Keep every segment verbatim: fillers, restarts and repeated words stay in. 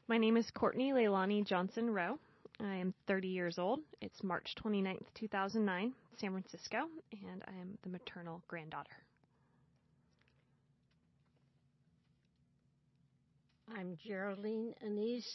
My name is Courtney Leilani Johnson Rowe. I am thirty years old. It's March twenty-ninth, two thousand nine, San Francisco, and I am the maternal granddaughter. I'm Geraldine Anise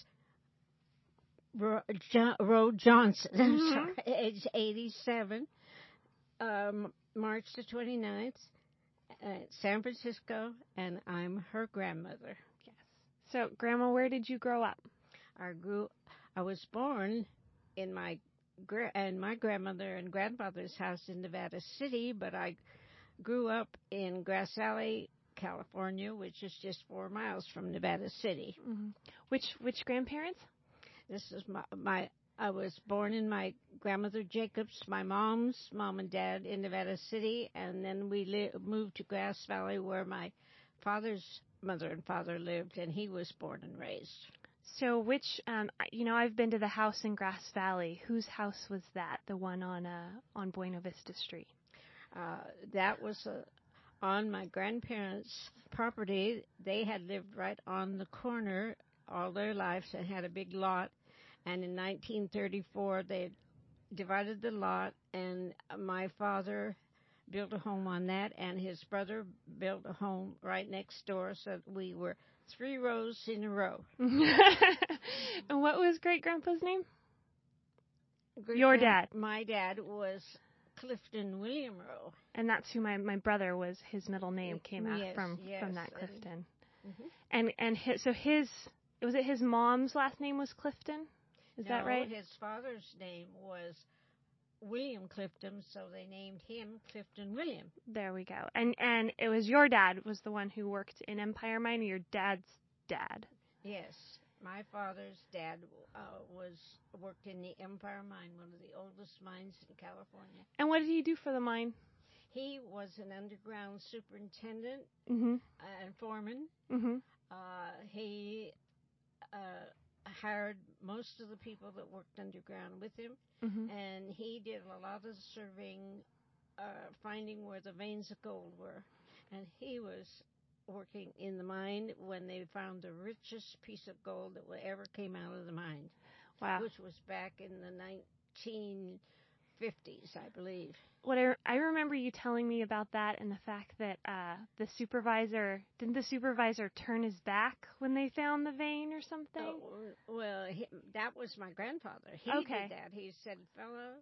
Ro- jo- Rowe Johnson. I'm Mhm. sorry, age eighty-seven. Um, March the twenty-ninth, uh, San Francisco, and I'm her grandmother. Yes. So, Grandma, where did you grow up? I grew. I was born in my gra- and my grandmother and grandfather's house in Nevada City, but I grew up in Grass Valley, California, which is just four miles from Nevada City. Mm-hmm. Which which grandparents? This is my my. I was born in my grandmother Jacobs, my mom's mom and dad in Nevada City, and then we li- moved to Grass Valley where my father's mother and father lived, and he was born and raised. So, which um, I- you know, I've been to the house in Grass Valley. Whose house was that? The one on uh on Buena Vista Street. Uh, that was uh, on my grandparents' property. They had lived right on the corner all their lives and had a big lot. And in nineteen thirty-four, they divided the lot, and my father built a home on that, and his brother built a home right next door, so we were three rows in a row. And what was great grandpa's name? Great Your grand- dad. My dad was Clifton William Rowe. And that's who my, my brother was. His middle name came out Yes, from yes, from that and- Clifton. Mhm. And and his, so his was it his mom's last name was Clifton? Is that No, right? His father's name was William Clifton, so they named him Clifton William. There we go. And and it was your dad was the one who worked in Empire Mine, or your dad's dad? Yes, my father's dad uh, was worked in the Empire Mine, one of the oldest mines in California. And what did he do for the mine? He was an underground superintendent Mhm. and foreman. Mhm. Uh, he uh, hired most of the people that worked underground with him, Mhm. and he did a lot of the surveying, uh, finding where the veins of gold were. And he was working in the mine when they found the richest piece of gold that ever came out of the mine, Wow. which was back in the nineteen fifties, I believe. What I, I remember you telling me about that, and the fact that uh, the supervisor didn't the supervisor turn his back when they found the vein or something? Oh, well, he, that was my grandfather. He Okay. did that. He said, "Fellows,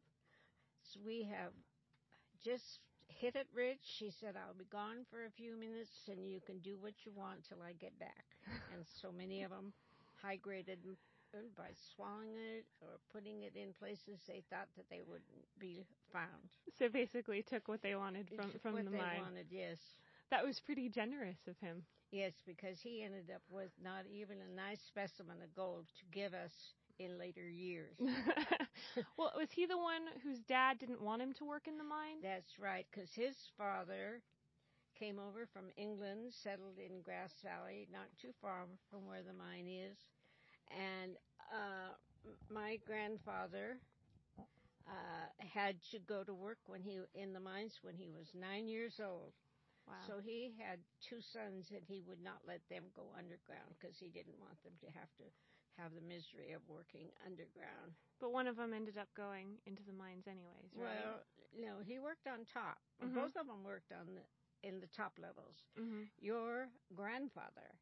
we have just hit it rich." He said, "I'll be gone for a few minutes, and you can do what you want till I get back." And so many of them high-graded by swallowing it or putting it in places they thought that they wouldn't be found. So basically, took what they wanted It from took from what the they mine. wanted, yes. That was pretty generous of him. Yes, because he ended up with not even a nice specimen of gold to give us in later years. Well, was he the one whose dad didn't want him to work in the mine? That's right, because his father came over from England, settled in Grass Valley, not too far from where the mine is. And uh, my grandfather uh, had to go to work when he in the mines when he was nine years old. Wow. So he had two sons, and he would not let them go underground because he didn't want them to have to have the misery of working underground. But one of them ended up going into the mines anyways, right? Well, no, he worked on top. Mhm. Both of them worked on the, in the top levels. Mhm. Your grandfather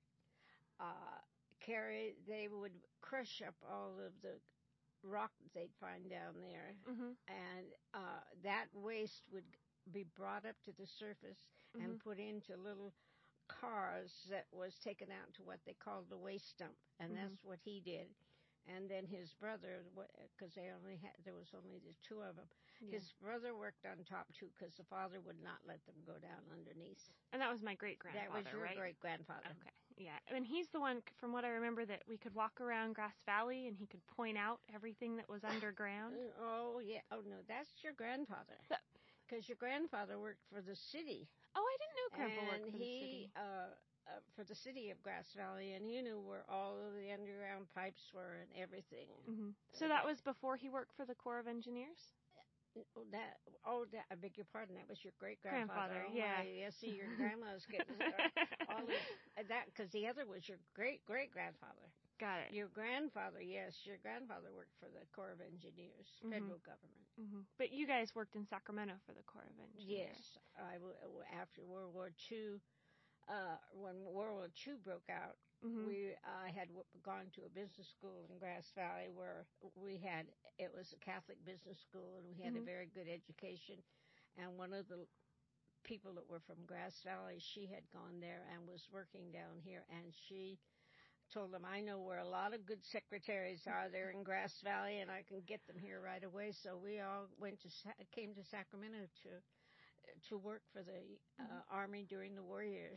uh, carried. They would crush up all of the rock that they'd find down there, Mhm. and uh, that waste would be brought up to the surface Mhm. and put into little cars that was taken out to what they called the waste dump, and Mhm. that's what he did. And then his brother, because they only had, there was only the two of them. Yeah. His brother worked on top too, because the father would not let them go down underneath. And that was my great grandfather, That was your right? great grandfather. Okay. Yeah. And he's the one, from what I remember, that we could walk around Grass Valley and he could point out everything that was underground. Oh yeah. Oh no, that's your grandfather. Because your grandfather worked for the city. Oh, I didn't know Grandpa and worked for he, the city. Uh, uh, for the city of Grass Valley, and he knew where all of the underground pipes were and everything. Mm-hmm. So that was before he worked for the Corps of Engineers? Oh, that, oh, that, I beg your pardon, that was your great-grandfather. Grandfather, oh, yeah. My, yeah, see, your grandma's getting all of that, because the other was your great-great-grandfather. Got it. Your grandfather, yes, your grandfather worked for the Corps of Engineers, Mhm. federal government. Mm-hmm. But you guys worked in Sacramento for the Corps of Engineers. Yes, I w- after World War Two, uh, when World War Two broke out, Mm-hmm. we I had w- gone to a business school in Grass Valley where we had it was a Catholic business school and we had Mhm. a very good education. And one of the people that were from Grass Valley, she had gone there and was working down here, and she told them, I know where a lot of good secretaries are there in Grass Valley, and I can get them here right away. So we all went to Sa- came to Sacramento to to work for the uh, Mhm. Army during the war years.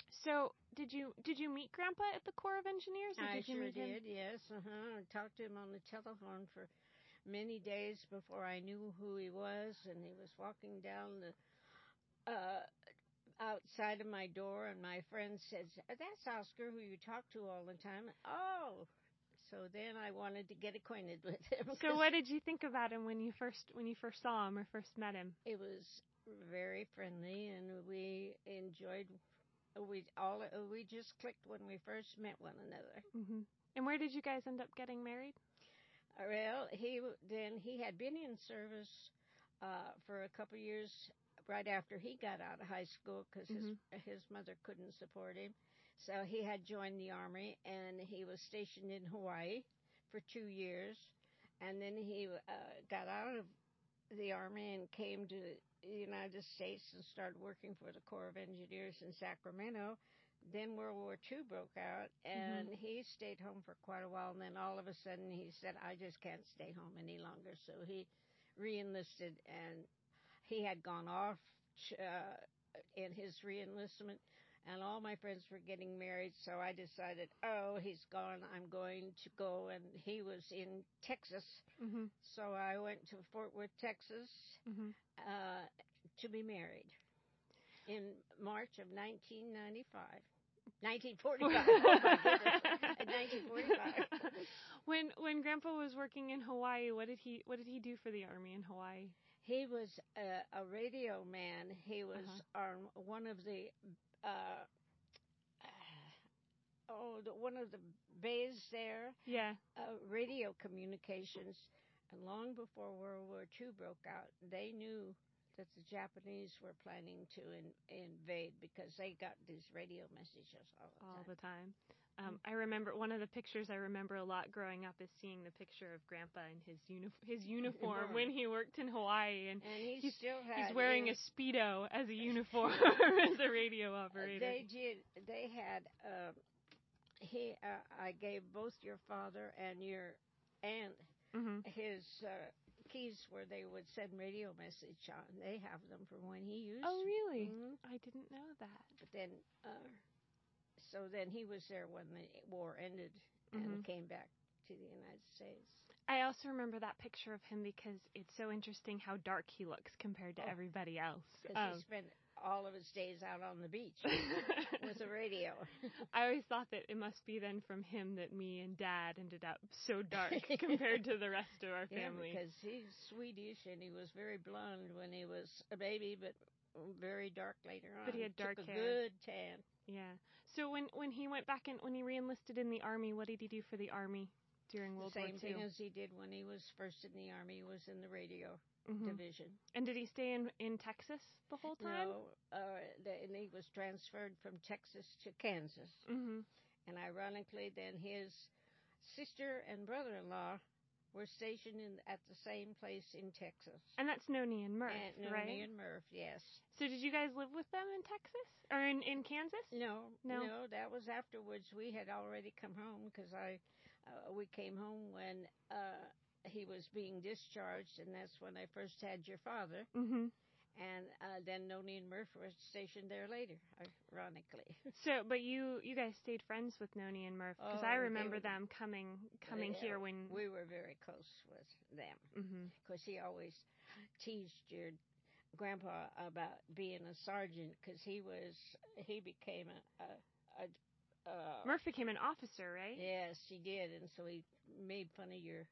So did you did you meet Grandpa at the Corps of Engineers? Or I did you sure meet him? did, yes. Uh-huh. I talked to him on the telephone for many days before I knew who he was, and he was walking down the uh, outside of my door, and my friend said, "That's Oscar, who you talk to all the time." Oh, so then I wanted to get acquainted with him. So what did you think about him when you first when you first saw him or first met him? It was very friendly, and we enjoyed. We all we just clicked when we first met one another. Mm-hmm. And where did you guys end up getting married? Well, he then he had been in service uh, for a couple of years right after he got out of high school because Mhm. his his mother couldn't support him, so he had joined the Army, and he was stationed in Hawaii for two years, and then he uh, got out of the Army and came to the United States and started working for the Corps of Engineers in Sacramento. Then World War Two broke out, and Mhm. he stayed home for quite a while. And then all of a sudden, he said, "I just can't stay home any longer." So he reenlisted, and he had gone off uh, in his reenlistment, and all my friends were getting married. So I decided, oh, he's gone. I'm going to go. And he was in Texas, Mhm. so I went to Fort Worth, Texas, Mhm. uh, to be married in March of nineteen ninety-five. nineteen forty-five. Oh my goodness. nineteen forty-five. When when Grandpa was working in Hawaii, what did he what did he do for the Army in Hawaii? He was a, a radio man. He was Uh-huh. on one of the uh, oh the, one of the bays there, Yeah. uh, radio communications. And long before World War Two broke out, they knew that the Japanese were planning to in, invade because they got these radio messages all the All time. the time. Um, I remember one of the pictures I remember a lot growing up is seeing the picture of Grandpa in his uni- his uniform when he worked in Hawaii, and, and he he's, still had, he's wearing you a Speedo as a uniform as a radio operator. They did. They had. Uh, he. Uh, I gave both your father and your aunt Mm-hmm. his uh, keys where they would send radio message on. They have them from when he used. Oh, really? Mm-hmm. I didn't know that. But then, uh, so then he was there when the war ended and Mm-hmm. came back to the United States. I also remember that picture of him because it's so interesting how dark he looks compared to Oh, everybody else. Because Um, he spent all of his days out on the beach with a radio. I always thought that it must be then from him that me and Dad ended up so dark compared to the rest of our family. Yeah, because he's Swedish and he was very blonde when he was a baby, but very dark later on. But he had dark Took a hair. good tan. Yeah. So when when he went back in, when he reenlisted in the Army, what did he do for the Army during World the same War Two? thing as he did when he was first in the Army. He was in the radio Mhm. division. And did he stay in, in Texas the whole time? No, uh, the, and he was transferred from Texas to Kansas. Mm-hmm. And ironically, then his sister and brother-in-law were stationed in, at the same place in Texas. And that's Noni and Murph, and Noni right? and Murph, yes. So did you guys live with them in Texas or in, in Kansas? No, No. no, that was afterwards. We had already come home because I, uh, we came home when uh, he was being discharged, and that's when I first had your father. Mm-hmm. And uh, then Noni and Murph were stationed there later, ironically. So, but you you guys stayed friends with Noni and Murph because Oh, I they remember were- them coming coming Yeah, here when. we were very close with them. Mm-hmm. Because he always teased your grandpa about being a sergeant because he was he became a, a, a uh, Murph became an officer, right? yes, he did, and so he made fun of your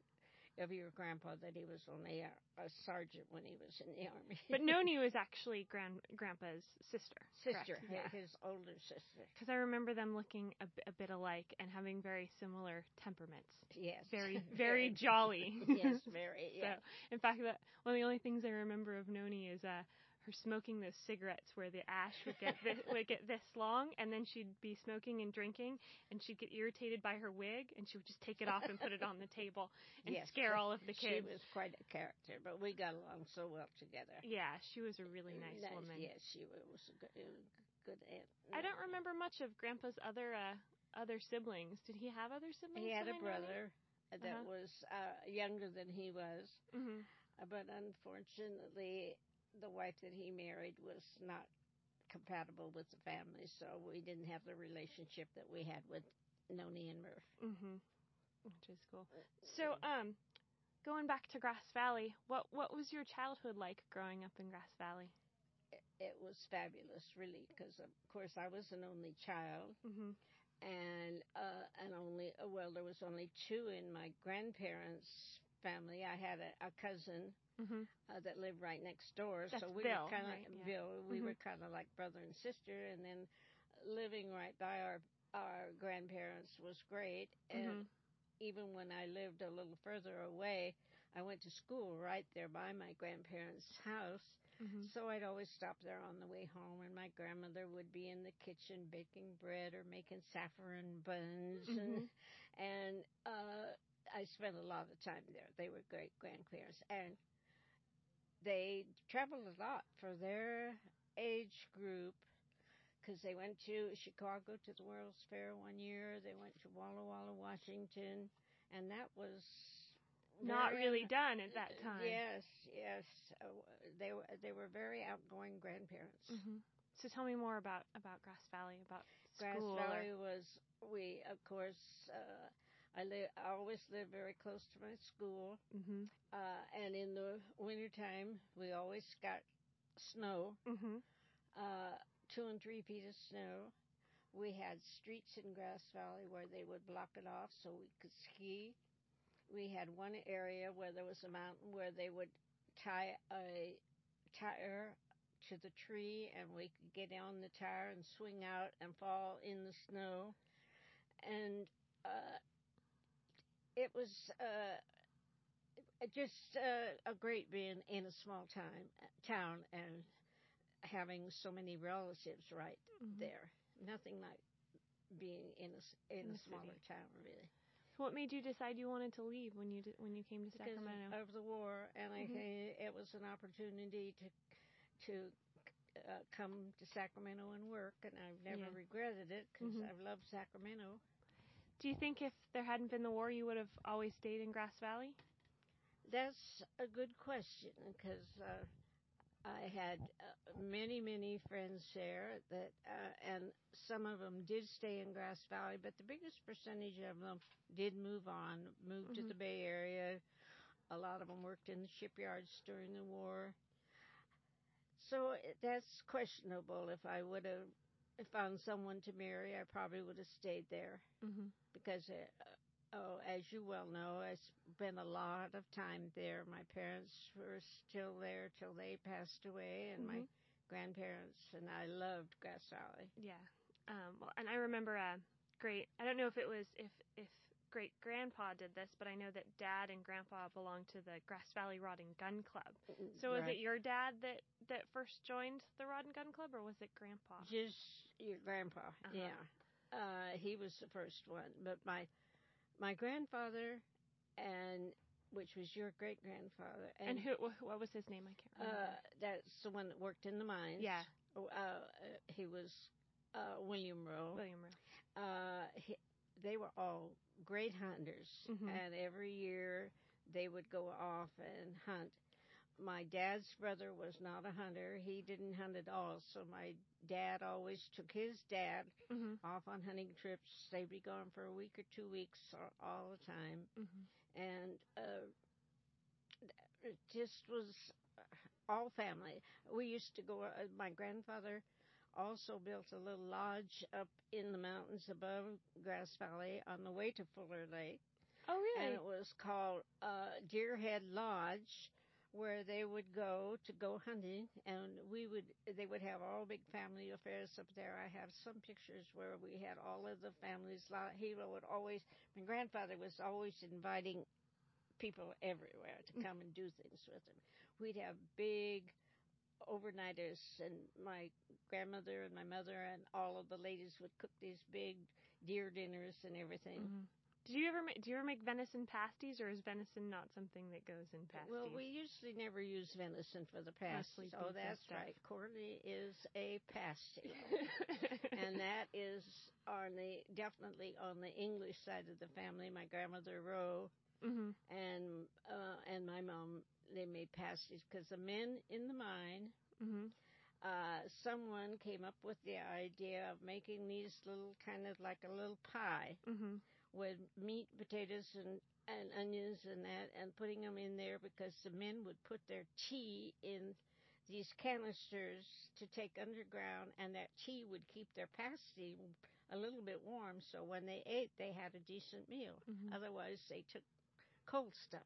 of your grandpa that he was only a, a sergeant when he was in the army. But Noni was actually grand grandpa's sister. Sister, correct? Yeah. his older sister. Because I remember them looking a, b- a bit alike and having very similar temperaments. Yes. Very, very jolly. Yes, very. Yeah. So, in fact, that one of the only things I remember of Noni is uh, her smoking those cigarettes where the ash would get this, would get this long, and then she'd be smoking and drinking, and she'd get irritated by her wig, and she would just take it off and put it on the table and Yes, scare all of the kids. She was quite a character, but we got along so well together. Yeah, she was a really nice, nice woman. Yes, she was a good, good aunt. I don't remember much of Grandpa's other uh, other siblings. Did he have other siblings? He had a behind brother Noni? that Uh-huh. was uh, younger than he was, Mm-hmm. uh, but unfortunately, the wife that he married was not compatible with the family, so we didn't have the relationship that we had with Noni and Murph. Mm-hmm. Which is cool. So, um, going back to Grass Valley, what what was your childhood like growing up in Grass Valley? It, it was fabulous, really, because of course I was an only child, Mm-hmm. and uh, and only uh, well, there was only two in my grandparents' family. I had a, a cousin. Mm-hmm. Uh, that lived right next door, That's so we Bill, were kind of right? Yeah. Bill. We Mhm. were kind of like brother and sister, and then living right by our our grandparents was great. And Mm-hmm. even when I lived a little further away, I went to school right there by my grandparents' house. Mm-hmm. So I'd always stop there on the way home, and my grandmother would be in the kitchen baking bread or making saffron buns, Mm-hmm. and and uh, I spent a lot of time there. They were great grandparents, and they traveled a lot for their age group because they went to Chicago to the World's Fair one year. They went to Walla Walla, Washington, and that was Not very- really done at that time. Yes, yes. Uh, they were they were very outgoing grandparents. Mm-hmm. So tell me more about, about Grass Valley, about Grass school. Valley or... was we of course. Uh, I live. I always lived very close to my school. Mm-hmm. Uh, and in the wintertime, we always got snow, Mm-hmm. uh, two and three feet of snow. We had streets in Grass Valley where they would block it off so we could ski. We had one area where there was a mountain where they would tie a tire to the tree and we could get on the tire and swing out and fall in the snow. And uh, it was... Uh, Just uh, a great being in a small time town and having so many relatives right Mm-hmm. there. Nothing like being in a s- in, In a the smaller city. town, really. So what made you decide you wanted to leave when you did, when you came to Because Sacramento? of the war, and Mhm. I it was an opportunity to to uh, come to Sacramento and work, and I've never Yeah. regretted it because Mhm. I've loved Sacramento. Do you think if there hadn't been the war, you would have always stayed in Grass Valley? That's a good question because uh, I had uh, many, many friends there that, uh, and some of them did stay in Grass Valley, but the biggest percentage of them did move on, moved to Mhm. the Bay Area. A lot of them worked in the shipyards during the war. So it- that's questionable. If I would have found someone to marry, I probably would have stayed there Mm-hmm. because, uh, oh, as you well know, I spent a lot of time there. My parents were still there till they passed away, and Mm-hmm. my grandparents, and I loved Grass Valley. Yeah. Um, well, and I remember a great. I don't know if it was if if great grandpa did this, but I know that Dad and Grandpa belonged to the Grass Valley Rod and Gun Club. So was Right. it your dad that that first joined the Rod and Gun Club, or was it Grandpa? Just your grandpa, Uh-huh. yeah. Uh, he was the first one, but my my grandfather, and which was your great grandfather, And, who? wh- What was his name? I can't remember. Uh, that's the one that worked in the mines. Yeah. Uh, uh, he was uh, William Rowe. William Rowe. Uh, he, they were all great hunters, Mhm. and every year they would go off and hunt. My dad's brother was not a hunter. He didn't hunt at all, so my dad always took his dad Mhm. off on hunting trips. They'd be gone for a week or two weeks all, all the time. Mhm. And uh, it just was all family. We used to go, uh, my grandfather also built a little lodge up in the mountains above Grass Valley on the way to Fuller Lake. Oh, really? And it was called uh, Deerhead Lodge, where they would go to go hunting, and we would they would have all big family affairs up there. I have some pictures where we had all of the families. He would always, my grandfather was always inviting people everywhere to come and do things with him. We'd have big overnighters, and my grandmother and my mother and all of the ladies would cook these big deer dinners and everything. Mm-hmm. Did you ever make, do you ever make venison pasties, or is venison not something that goes in pasties? Well, we usually never use venison for the pasties. Oh, that's right. Courtney is a pasty. And that is on the definitely on the English side of the family. My grandmother Rowe mm-hmm. and uh, and my mom, they made pasties because the men in the mine, mm-hmm. uh, someone came up with the idea of making these little kind of like a little pie. Mm-hmm. with meat, potatoes, and, and onions and that, and putting them in there because the men would put their tea in these canisters to take underground, and that tea would keep their pasty a little bit warm, so when they ate, they had a decent meal. Mm-hmm. Otherwise, they took cold stuff.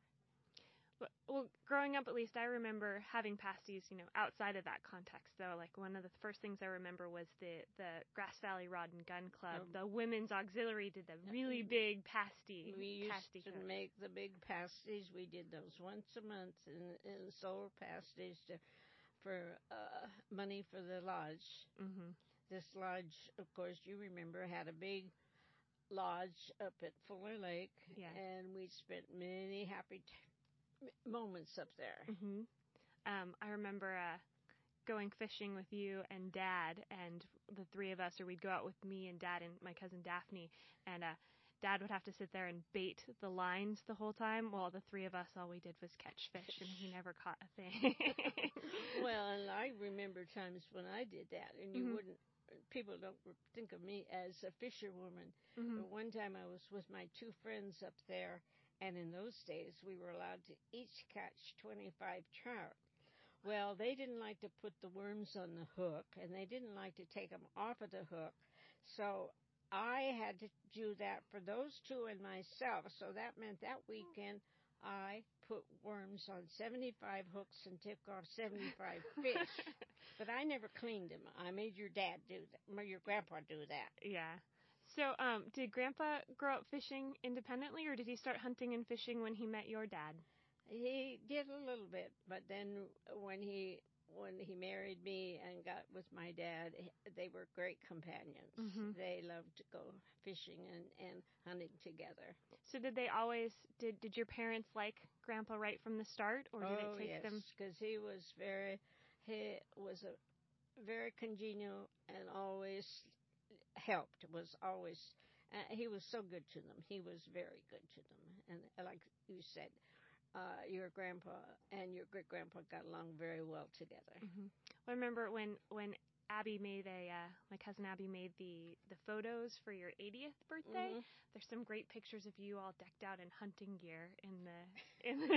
Well, growing up, at least, I remember having pasties, you know, outside of that context, though. Like, one of the first things I remember was the, the Grass Valley Rod and Gun Club. Um, the Women's Auxiliary did the really big pasty. We used pasty to cook. make the big pasties. We did those once a month in, in solar pasties to, for uh, money for the lodge. Mm-hmm. This lodge, of course, you remember, had a big lodge up at Fuller Lake. Yeah. And we spent many happy t- moments up there. Mm-hmm. Um, I remember uh, going fishing with you and Dad, and the three of us, or we'd go out with me and Dad and my cousin Daphne, and uh, Dad would have to sit there and bait the lines the whole time, while the three of us, all we did was catch fish, and he never caught a thing. Well, and I remember times when I did that, and you mm-hmm. wouldn't, people don't think of me as a fisherwoman, mm-hmm. but one time I was with my two friends up there, and in those days, we were allowed to each catch twenty-five trout. Well, they didn't like to put the worms on the hook, and they didn't like to take them off of the hook. So I had to do that for those two and myself. So that meant that weekend I put worms on seventy-five hooks and took off seventy-five fish. But I never cleaned them. I made your dad do that, your grandpa do that. Yeah. So, um, did Grandpa grow up fishing independently, or did he start hunting and fishing when he met your dad? He did a little bit, but then when he when he married me and got with my dad, they were great companions. Mm-hmm. They loved to go fishing and, and hunting together. So, did they always did did your parents like Grandpa right from the start, or did oh, it take yes, them? Because he was very he was a very congenial and always helped, was always, uh, he was so good to them. He was very good to them. And like you said, uh, your grandpa and your great-grandpa got along very well together. Mm-hmm. Well, I remember when, when Abby made a, uh, my cousin Abby made the, the photos for your eightieth birthday. Mm-hmm. There's some great pictures of you all decked out in hunting gear in the, in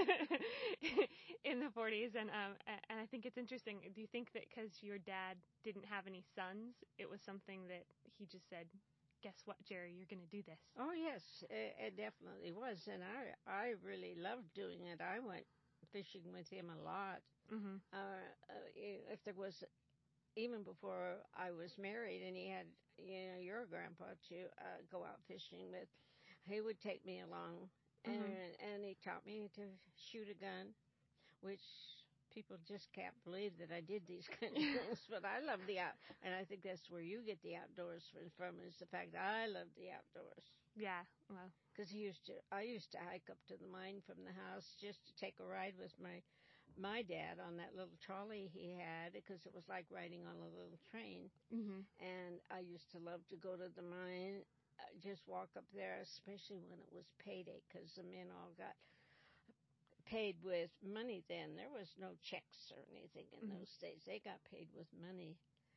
the, in the forties. And, um, and I think it's interesting. Do you think that because your dad didn't have any sons, it was something that he just said, guess what, Jerry, you're going to do this? Oh, yes, it, it definitely was. And I, I really loved doing it. I went fishing with him a lot. Mm-hmm. Uh, if there was, even before I was married and he had, you know, your grandpa to uh, go out fishing with, he would take me along. Mm-hmm. and, and he taught me to shoot a gun, which people just can't believe that I did these kind of things. But I love the out, and I think that's where you get the outdoors from, is the fact that I love the outdoors. Yeah, well, because he used to, I used to hike up to the mine from the house just to take a ride with my my dad on that little trolley he had, because it was like riding on a little train. Mm-hmm. And I used to love to go to the mine, uh, just walk up there, especially when it was payday, because the men all got paid with money then. There was no checks or anything in mm-hmm. those days. They got paid with money.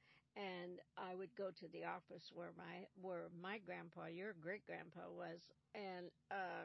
And I would go to the office where my where my grandpa, your great grandpa, was, and uh,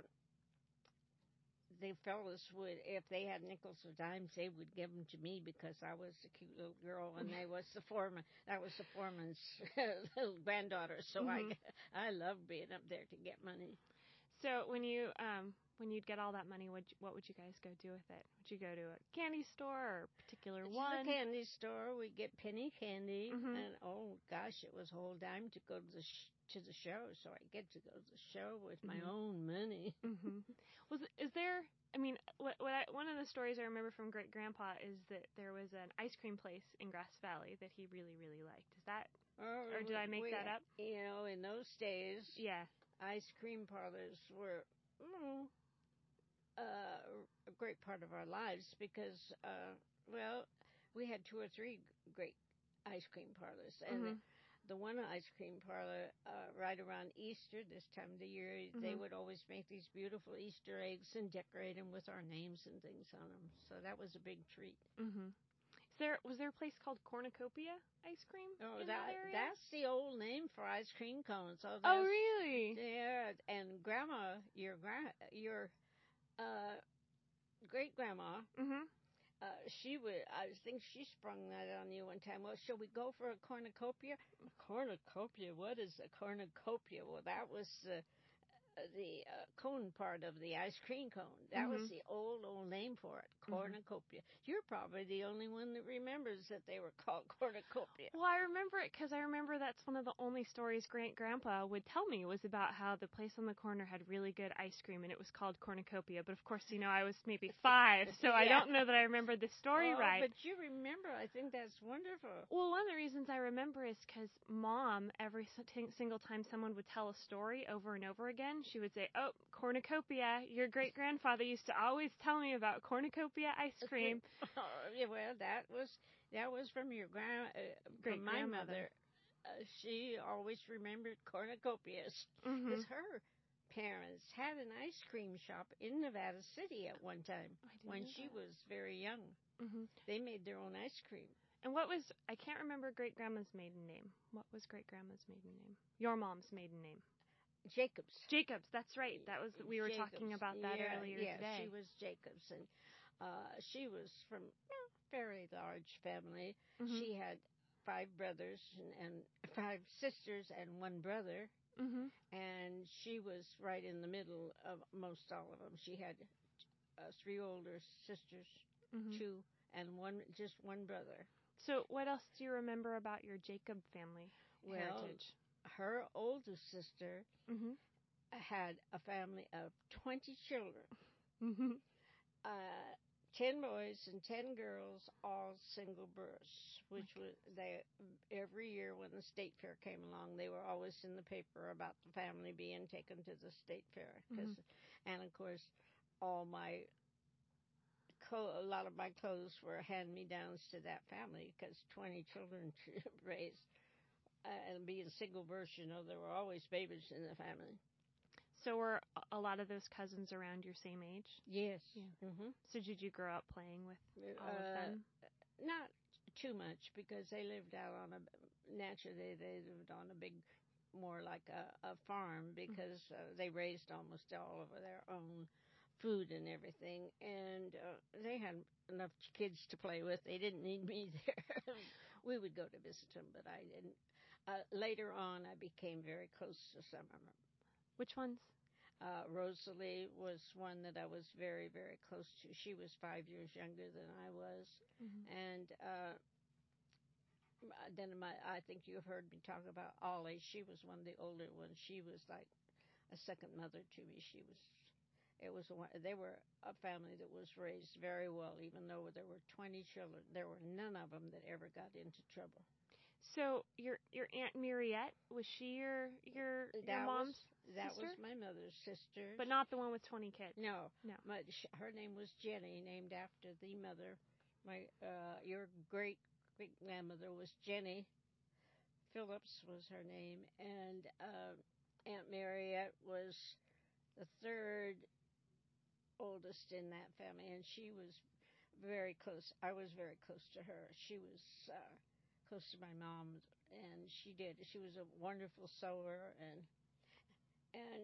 the fellas would, if they had nickels or dimes, they would give them to me because I was a cute little girl, and they was the foreman. That was the foreman's little granddaughter. So mm-hmm. I I loved being up there to get money. So when you um when you'd get all that money, what what would you guys go do with it? Would you go to a candy store or a particular To one? the candy store, we get penny candy, Mhm. and oh gosh, it was a whole dime to go to the sh- to the show. So I get to go to the show with my Mhm. own money. Mhm. Was is there? I mean, what, what I, one of the stories I remember from Great Grandpa is that there was an ice cream place in Grass Valley that he really really liked. Is that? Oh, Or did I make we- that up? You know, in those days, Yeah. ice cream parlors were mm, uh, a great part of our lives because, uh, well, we had two or three great ice cream parlors, and Mhm. the one ice cream parlor uh, right around Easter, this time of the year, they Mhm. would always make these beautiful Easter eggs and decorate them with our names and things on them. So that was a big treat. Mhm. Is there was there a place called Cornucopia Ice Cream Oh, in that, that area? that's the old name for ice cream cones. Oh, Oh, that's, really? yeah, and Grandma, your gra- your uh, great grandma, Mhm. uh, she would. I think she sprung that on you one time. Well, shall we go for a cornucopia? A cornucopia? What is a cornucopia? Well, that was the the uh, cone part of the ice cream cone. That was Mhm. the old old name for it, Mhm. cornucopia. You're probably the only one that remembers that they were called cornucopia. Well, I remember it because I remember that's one of the only stories Great Grandpa would tell me was about how the place on the corner had really good ice cream and it was called Cornucopia. But of course, you know, I was maybe five, so I Yeah. don't know that I remember the story Oh, right. but you remember. I think that's wonderful. Well, one of the reasons I remember is because Mom, every s- t- single time someone would tell a story over and over again, she would say, "Oh, cornucopia. Your great grandfather used to always tell me about cornucopia ice cream." Oh, yeah, well, that was that was from your grand uh, Great from my grandmother. mother. Uh, she always remembered cornucopias because Mhm. her parents had an ice cream shop in Nevada City at one time I didn't when know she that. was very young. Mhm. They made their own ice cream. And what was I can't remember great grandma's maiden name. What was great grandma's maiden name? Your mom's maiden name. Jacobs. Jacobs. That's right. That was we were Jacobs. talking about that yeah, earlier yeah, today. she was Jacobs, and uh, she was from a very large family. Mhm. She had five brothers and, and five sisters and one brother, Mhm. and she was right in the middle of most all of them. She had uh, three older sisters, Mhm. two, and one just one brother. So, what else do you remember about your Jacob family Well, heritage? her oldest sister Mhm. had a family of twenty children. Mhm. Uh, ten boys and ten girls, all single births, which was they every year when the state fair came along, they were always in the paper about the family being taken to the state fair. 'Cause, Mhm. and of course, all my co- a lot of my clothes were hand me downs to that family because twenty children to raise. Uh, and being single births, you know, there were always babies in the family. So, were a lot of those cousins around your same age? Yes. Yeah. Mm-hmm. So, did you grow up playing with all Uh, of them? Not too much because they lived out on a naturally they lived on a big, more like a, a farm because uh, they raised almost all of their own food and everything, and uh, they had enough kids to play with. They didn't need me there. We would go to visit them, but I didn't. Uh, later on, I became very close to some of them. Which ones? Uh, Rosalie was one that I was very, very close to. She was five years younger than I was. Mhm. And uh, then my, I think you've heard me talk about Ollie. She was one of the older ones. She was like a second mother to me. She was, it was, one, they were a family that was raised very well, even though there were twenty children. There were none of them that ever got into trouble. So, your your Aunt Mariette, was she your your, your That mom's was, that sister? was my mother's sister. But not the one with twenty kids. No, No. My, her name was Jenny, named after the mother. My uh, your great great grandmother was Jenny Phillips was her name, and uh, Aunt Mariette was the third oldest in that family, and she was very close. I was very close to her. She was uh, close to my mom, and she did. She was a wonderful sewer, and and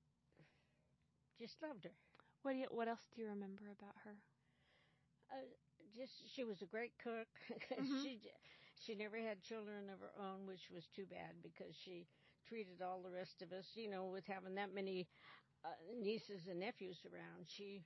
just loved her. What do you, what else do you remember about her? Uh, just she was a great cook. Mhm. she she never had children of her own, which was too bad because she treated all the rest of us, you know, with having that many uh, nieces and nephews around. She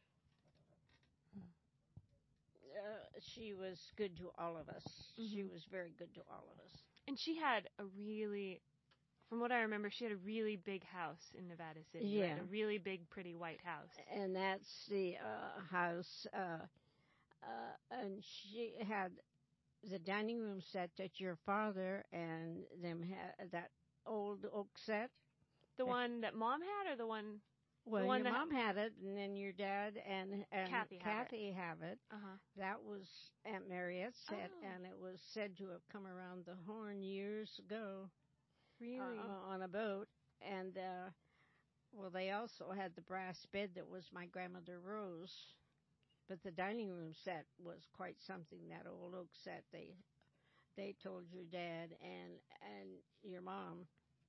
uh, she was good to all of us. Mm-hmm. She was very good to all of us. And she had a really, from what I remember, she had a really big house in Nevada City. Yeah. Right? A really big, pretty white house. And that's the uh, house. Uh, uh, and she had the dining room set that your father and them had, that old oak set. The one that Mom had, or the one? Well, the one your that mom had it, and then your dad and, and Kathy, Kathy have have it. it. Uh-huh. That was Aunt Mariette's set, Oh. and it was said to have come around the Horn years ago. Really? Uh, on a boat. And, uh, well, they also had the brass bed that was my grandmother Rose. But the dining room set was quite something, that old oak set. They they told your dad and and your mom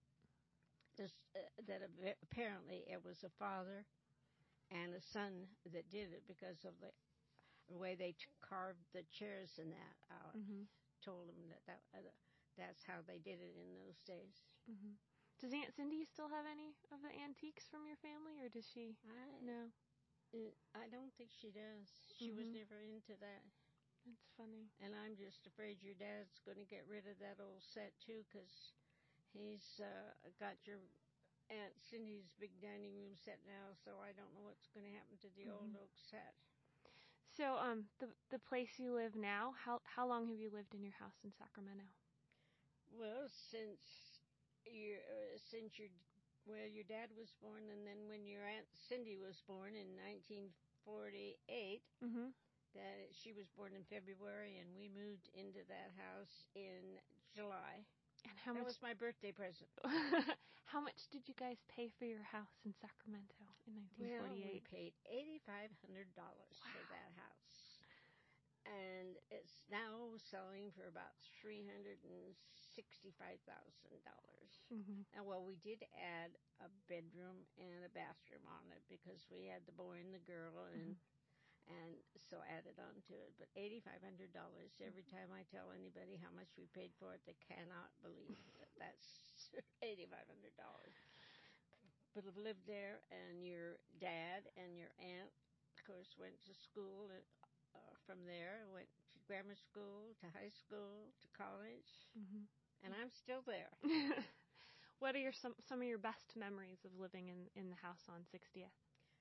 this, uh, that apparently it was a father and a son that did it because of the, the way they t- carved the chairs and that out. Mm-hmm. Told them that, that uh, that's how they did it in those days. Mm-hmm. Does Aunt Cindy still have any of the antiques from your family, or does she? I, No. I don't think she does. She Mm-hmm. was never into that. That's funny. And I'm just afraid your dad's going to get rid of that old set, too, because he's uh, got your Aunt Cindy's big dining room set now, so I don't know what's going to happen to the Mm-hmm. old oak set. So, um, the the place you live now, how how long have you lived in your house in Sacramento? Well, since your uh, since your well, your dad was born, and then when your Aunt Cindy was born in nineteen forty-eight, Mm-hmm. that she was born in February, and we moved into that house in July. And how that much was my birthday present. How much did you guys pay for your house in Sacramento in nineteen forty-eight? Well, we paid eighty-five hundred dollars wow. for that house. And it's now selling for about three hundred sixty-five thousand dollars. Mm-hmm. And well, we did add a bedroom and a bathroom on it because we had the boy and the girl, and mm-hmm. and so added on to it. But eighty-five hundred dollars. Every time I tell anybody how much we paid for it, they cannot believe that that's eighty-five hundred dollars. But I've lived there, and your dad and your aunt, of course, went to school. And, Uh, from there, I went to grammar school, to high school, to college, mm-hmm. and I'm still there. What are your some some of your best memories of living in, in the house on sixtieth?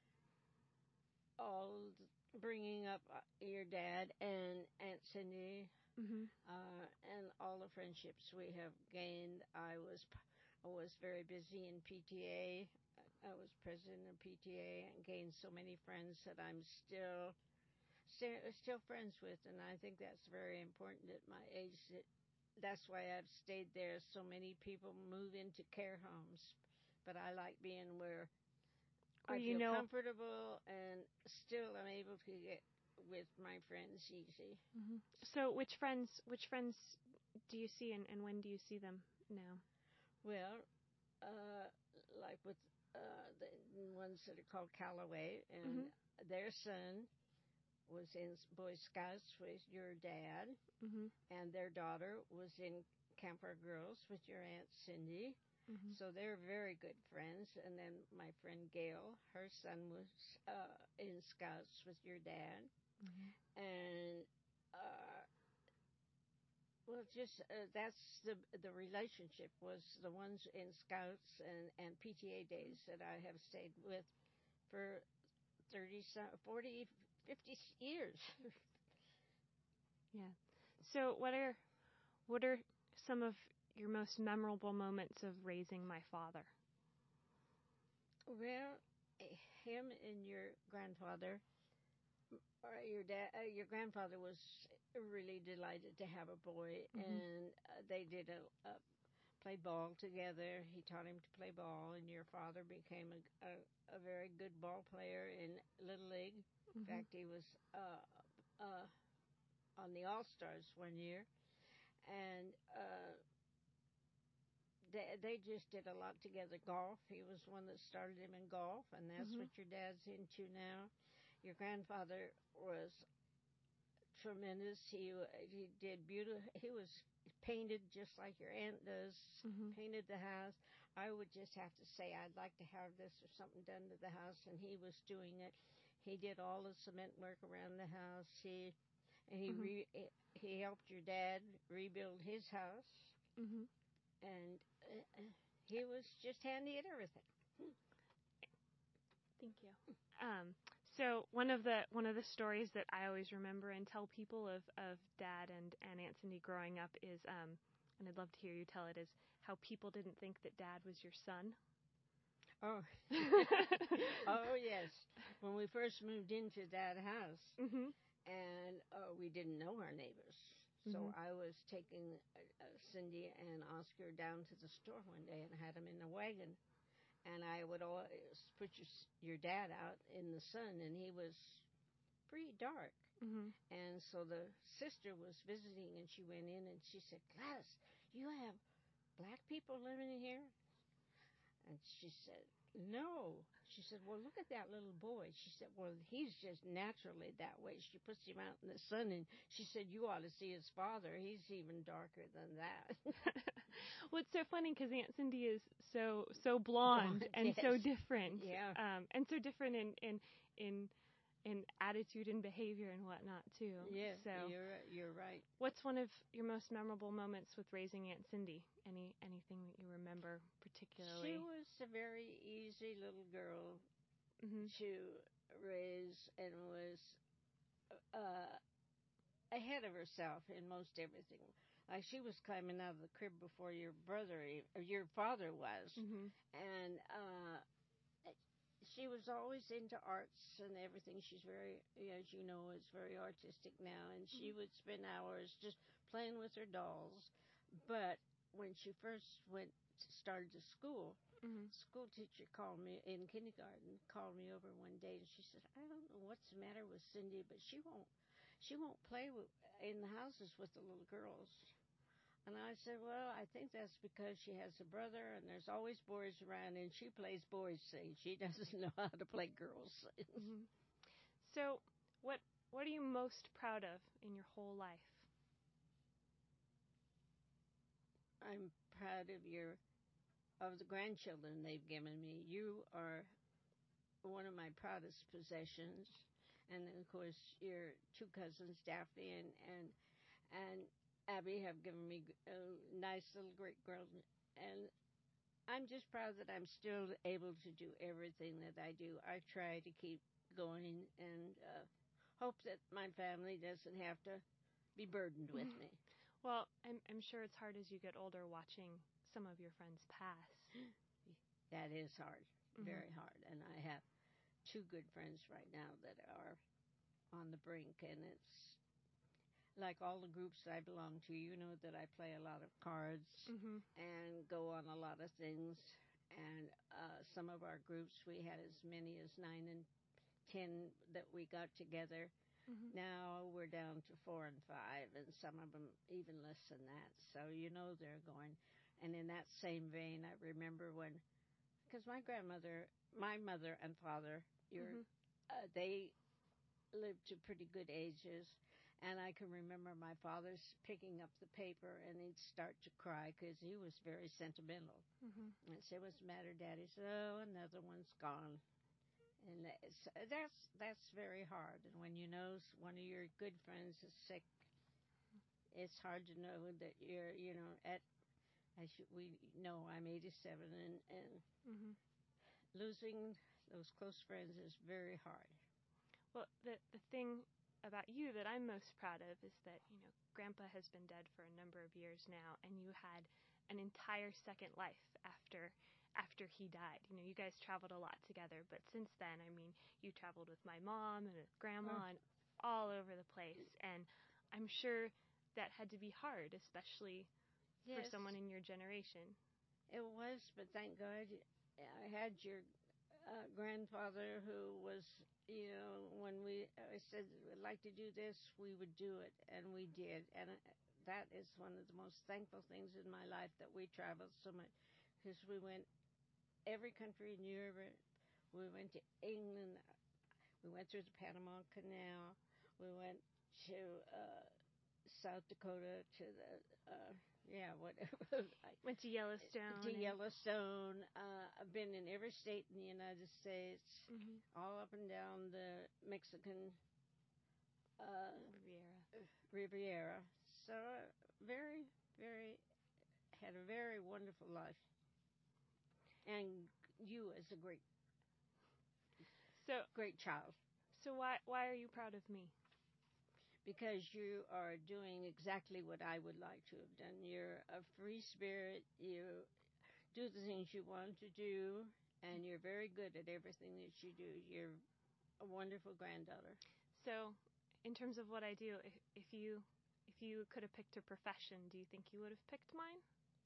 All bringing up your dad and Aunt Cindy, mm-hmm. uh, and all the friendships we have gained. I was I was very busy in P T A. I was president of P T A and gained so many friends that I'm still. Still friends with, and I think that's very important at my age. That, that's why I've stayed there. So many people move into care homes, but I like being where or I you feel know, comfortable, and still I'm able to get with my friends easy. Mm-hmm. So, which friends, which friends do you see, and, and when do you see them now? Well, uh, like with uh, the ones that are called Callaway, and mm-hmm. their son was in Boy Scouts with your dad, mm-hmm. and their daughter was in Camp Our Girls with your Aunt Cindy. Mm-hmm. So they're very good friends. And then my friend Gail, her son was uh, in Scouts with your dad. Mm-hmm. And, uh, well, just uh, that's the the relationship was the ones in Scouts and, and P T A days that I have stayed with for thirty, forty, fifty years. Yeah. So what are what are some of your most memorable moments of raising my father? Well, him and your grandfather, or your dad, uh, your grandfather was really delighted to have a boy, mm-hmm. and uh, they did a, a play ball together. He taught him to play ball, and your father became a, a, a very good ball player in Little League. Mm-hmm. In fact, he was uh, uh, on the All-Stars one year, and uh, they, they just did a lot together. Golf, he was one that started him in golf, and that's mm-hmm. what your dad's into now. Your grandfather was tremendous. He he did beautiful. He was painted just like your aunt does. Mm-hmm. Painted the house. I would just have to say, I'd like to have this or something done to the house, and he was doing it. He did all the cement work around the house. He and he Mhm. re, he helped your dad rebuild his house, Mhm. and uh, he was just handy at everything. Thank you. Um, so one of the one of the stories that I always remember and tell people of, of Dad and, and Aunt Cindy growing up is, um, and I'd love to hear you tell it, is how people didn't think that Dad was your son. Oh, oh yes. When we first moved into that house, Mhm. and uh, we didn't know our neighbors, so Mhm. I was taking uh, uh, Cindy and Oscar down to the store one day and had them in the wagon, and I would always put your your dad out in the sun, and he was pretty dark. Mhm. And so the sister was visiting, and she went in and she said, "Gladys, you have black people living in here?" And she said, "No." She said, "Well, look at that little boy." She said, "Well, he's just naturally that way." She puts him out in the sun, and she said, "You ought to see his father. He's even darker than that." Well, it's so funny because Aunt Cindy is so so blonde Blonde, and yes. so different, Yeah. um, and so different in in in in attitude and behavior and whatnot too. Yeah, So, you're you're right. what's one of your most memorable moments with raising Aunt Cindy? Any anything that you remember particularly? She was a very easy little girl Mhm. to raise and was uh, ahead of herself in most everything. Like she was climbing out of the crib before your brother, e- or your father was, Mhm. and uh, she was always into arts and everything. She's very, as you know, is very artistic now, and she Mhm. would spend hours just playing with her dolls. But when she first went started to school, Mhm. school teacher called me in kindergarten, called me over one day, and she said, "I don't know what's the matter with Cindy, but she won't, she won't play with, in the houses with the little girls." And I said, "Well, I think that's because she has a brother, and there's always boys around, and she plays boys' things. She doesn't know how to play girls' things." Mhm. So, what what are you most proud of in your whole life? I'm proud of your of the grandchildren they've given me. You are one of my proudest possessions, and then of course your two cousins, Daphne and and and Abby, have given me a nice little great girl, and I'm just proud that I'm still able to do everything that I do. I try to keep going and uh, hope that my family doesn't have to be burdened with me. Well, I'm I'm sure it's hard as you get older watching some of your friends pass. That is hard, Mhm. very hard, and I have two good friends right now that are on the brink, and it's like all the groups I belong to. You know that I play a lot of cards Mhm. and go on a lot of things, and uh, some of our groups we had as many as nine and ten that we got together. Mhm. Now we're down to four and five, and some of them even less than that. So you know they're going. And in that same vein, I remember when, because my grandmother, my mother and father, your, Mhm. uh, they lived to pretty good ages, and I can remember my father picking up the paper and he'd start to cry because he was very sentimental. Mhm. I'd say, "What's the matter, Daddy?" He said, "Oh, another one's gone." And that's that's that's very hard. And when you know one of your good friends is sick, it's hard to know that you're, you know, at. I should, we know I'm eighty-seven, and and Mhm. losing those close friends is very hard. Well, the the thing about you that I'm most proud of is that, you know, Grandpa has been dead for a number of years now, and you had an entire second life after after he died. You know, you guys traveled a lot together, but since then, I mean, you traveled with my mom and with Grandma Oh, and all over the place, and I'm sure that had to be hard, especially for yes, someone in your generation. it was, but thank God I had your uh, grandfather who was, you know, when we I said we'd like to do this, we would do it, and we did. And uh, that is one of the most thankful things in my life, that we traveled so much, because we went every country in Europe. We went to England. We went through the Panama Canal. We went to uh, South Dakota, to the uh, yeah, whatever. Went to Yellowstone. To and- Yellowstone. Uh, I've been in every state in the United States, Mhm. all up and down the Mexican uh, Riviera. Riviera. So, uh, very, very, had a very wonderful life. And you as a great, So, great child. so why why are you proud of me? Because you are doing exactly what I would like to have done. You're a free spirit. You do the things you want to do, and you're very good at everything that you do. You're a wonderful granddaughter. So, in terms of what I do, if, if you if you could have picked a profession, do you think you would have picked mine?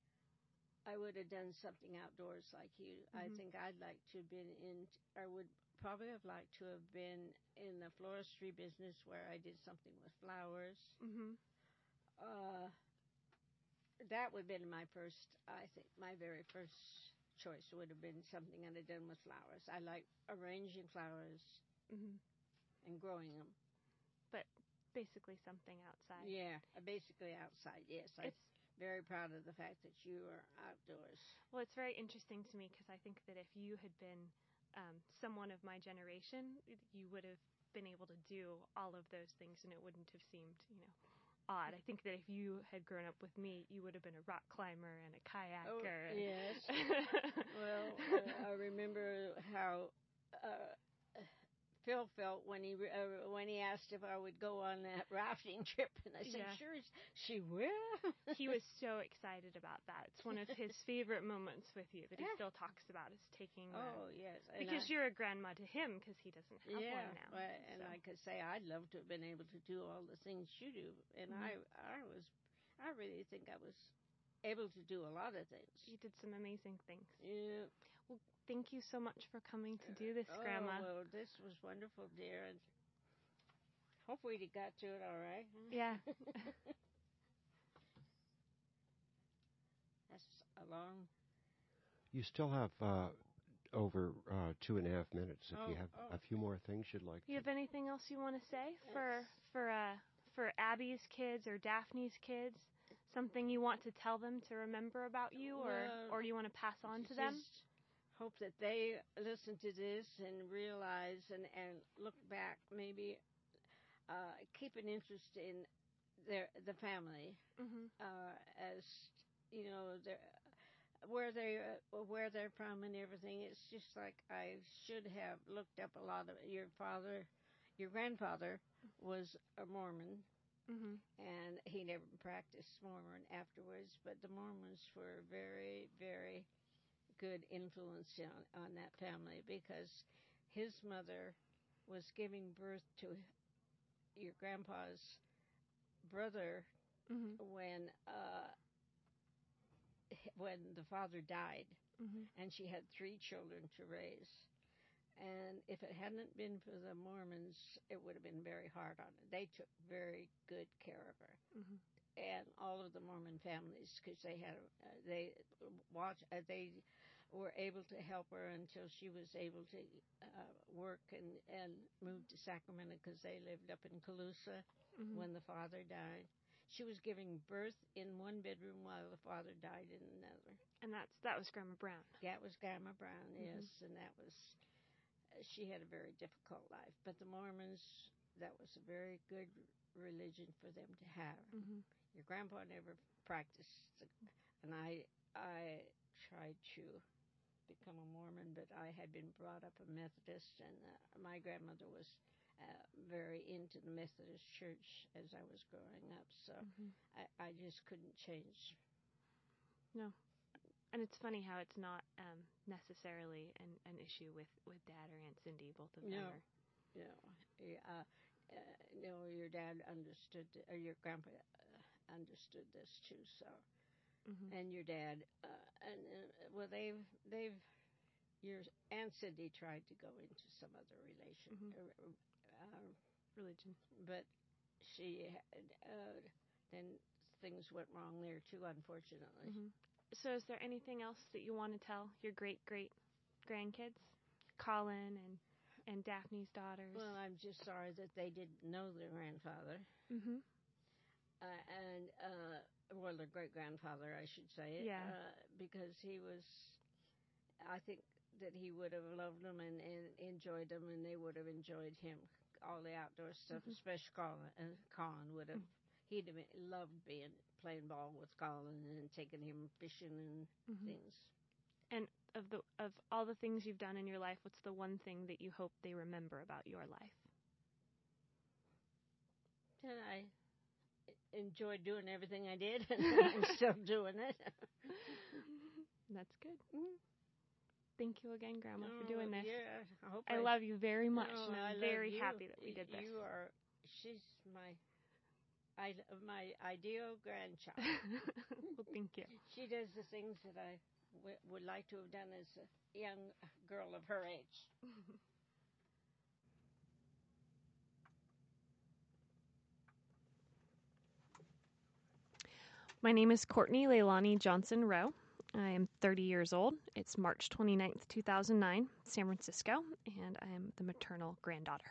I would have done something outdoors like you. I Mhm. think I'd like to have been in, I would probably have liked to have been in the floristry business where I did something with flowers. Mhm. Uh, that would have been my first, I think, my very first choice would have been something I'd have done with flowers. I like arranging flowers Mhm. and growing them. Basically, something outside. Yeah, basically outside, yes. I'm It's very proud of the fact that you are outdoors. well, it's very interesting to me because I think that if you had been um, someone of my generation, you would have been able to do all of those things, and it wouldn't have seemed, you know, odd. I think that if you had grown up with me, you would have been a rock climber and a kayaker. Oh, and- yes. Well, uh, I remember how uh, Phil felt when he uh, when he asked if I would go on that rafting trip, and I said, Yeah. "Sure, she will." He was so excited about that. It's one of his favorite moments with you that he Yeah. still talks about is taking the, Oh yes, and because I- you're a grandma to him because he doesn't have yeah, one now. well, and so. I could say I'd love to have been able to do all the things you do, and Mhm. I I was I really think I was able to do a lot of things. You did some amazing things. Yeah. Thank you so much for coming to do this, Oh, Grandma. well, this was wonderful, dear, and hopefully you got to it all right. Yeah. That's a long. You still have uh, over uh, two and a half minutes. If Oh, you have oh. a few more things you'd like You to. have anything else you want to say for for uh for Abby's kids or Daphne's kids? Something you want to tell them to remember about you, or Well, or do you want to pass on to them? Just hope that they listen to this and realize and, and look back, maybe uh, keep an interest in their the family Mhm. uh, as you know their where they uh, where they're from and everything. It's just like I should have looked up a lot of your father, your grandfather was a Mormon. Mhm. And he never practiced Mormon afterwards, but the Mormons were very, very good influence on, on that family because his mother was giving birth to your grandpa's brother Mhm. when uh, when the father died, Mhm. and she had three children to raise. And if it hadn't been for the Mormons, it would have been very hard on her. They took very good care of her. Mhm. And all of the Mormon families, because they had, uh, they watch, uh, they were able to help her until she was able to uh, work and and move to Sacramento because they lived up in Colusa Mhm. when the father died. She was giving birth in one bedroom while the father died in another. And that's that was Grandma Brown. That was Grandma Brown, Mhm. yes, and that was. She had a very difficult life, but the Mormons, that was a very good religion for them to have. Mhm. Your grandpa never practiced, and I I tried to become a Mormon, but I had been brought up a Methodist, and uh, my grandmother was uh, very into the Methodist Church as I was growing up, so Mhm. I, I just couldn't change. And it's funny how it's not um, necessarily an, an issue with, with Dad or Aunt Cindy. Both of them No. are. You know, yeah, uh, uh, you know, your dad understood, or your grandpa uh, understood this too. So, Mhm. and your dad, uh, and uh, well, they've they've your Aunt Cindy tried to go into some other relation, Mhm. uh, uh, Religion. but she had, uh, then things went wrong there too, unfortunately. Mhm. So, is there anything else that you want to tell your great great grandkids, Colin and and Daphne's daughters? Well, I'm just sorry that they didn't know their grandfather. Mhm. Uh, and uh, well, their great grandfather, I should say. Yeah. Uh, because he was, I think that he would have loved them and, and enjoyed them, and they would have enjoyed him. All the outdoor stuff, Mhm. especially Colin. And Colin would have, he'd have loved being playing ball with Colin and taking him fishing and Mhm. things. And of the of all the things you've done in your life, what's the one thing that you hope they remember about your life? And I enjoyed doing everything I did, and I'm still doing it. That's good. Mhm. Thank you again, Grandma, for Oh, doing this. Yeah, I hope I I, love you very much, Oh, and I I'm love very you. happy that we did this. You are, she's my, I, my ideal grandchild. Well, thank you. She does the things that I w- would like to have done as a young girl of her age. My name is Courtney Leilani Johnson Rowe. I am thirty years old. It's March twenty-ninth, two thousand nine, San Francisco, and I am the maternal granddaughter.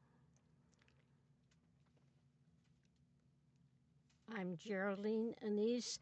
I'm Geraldine Anise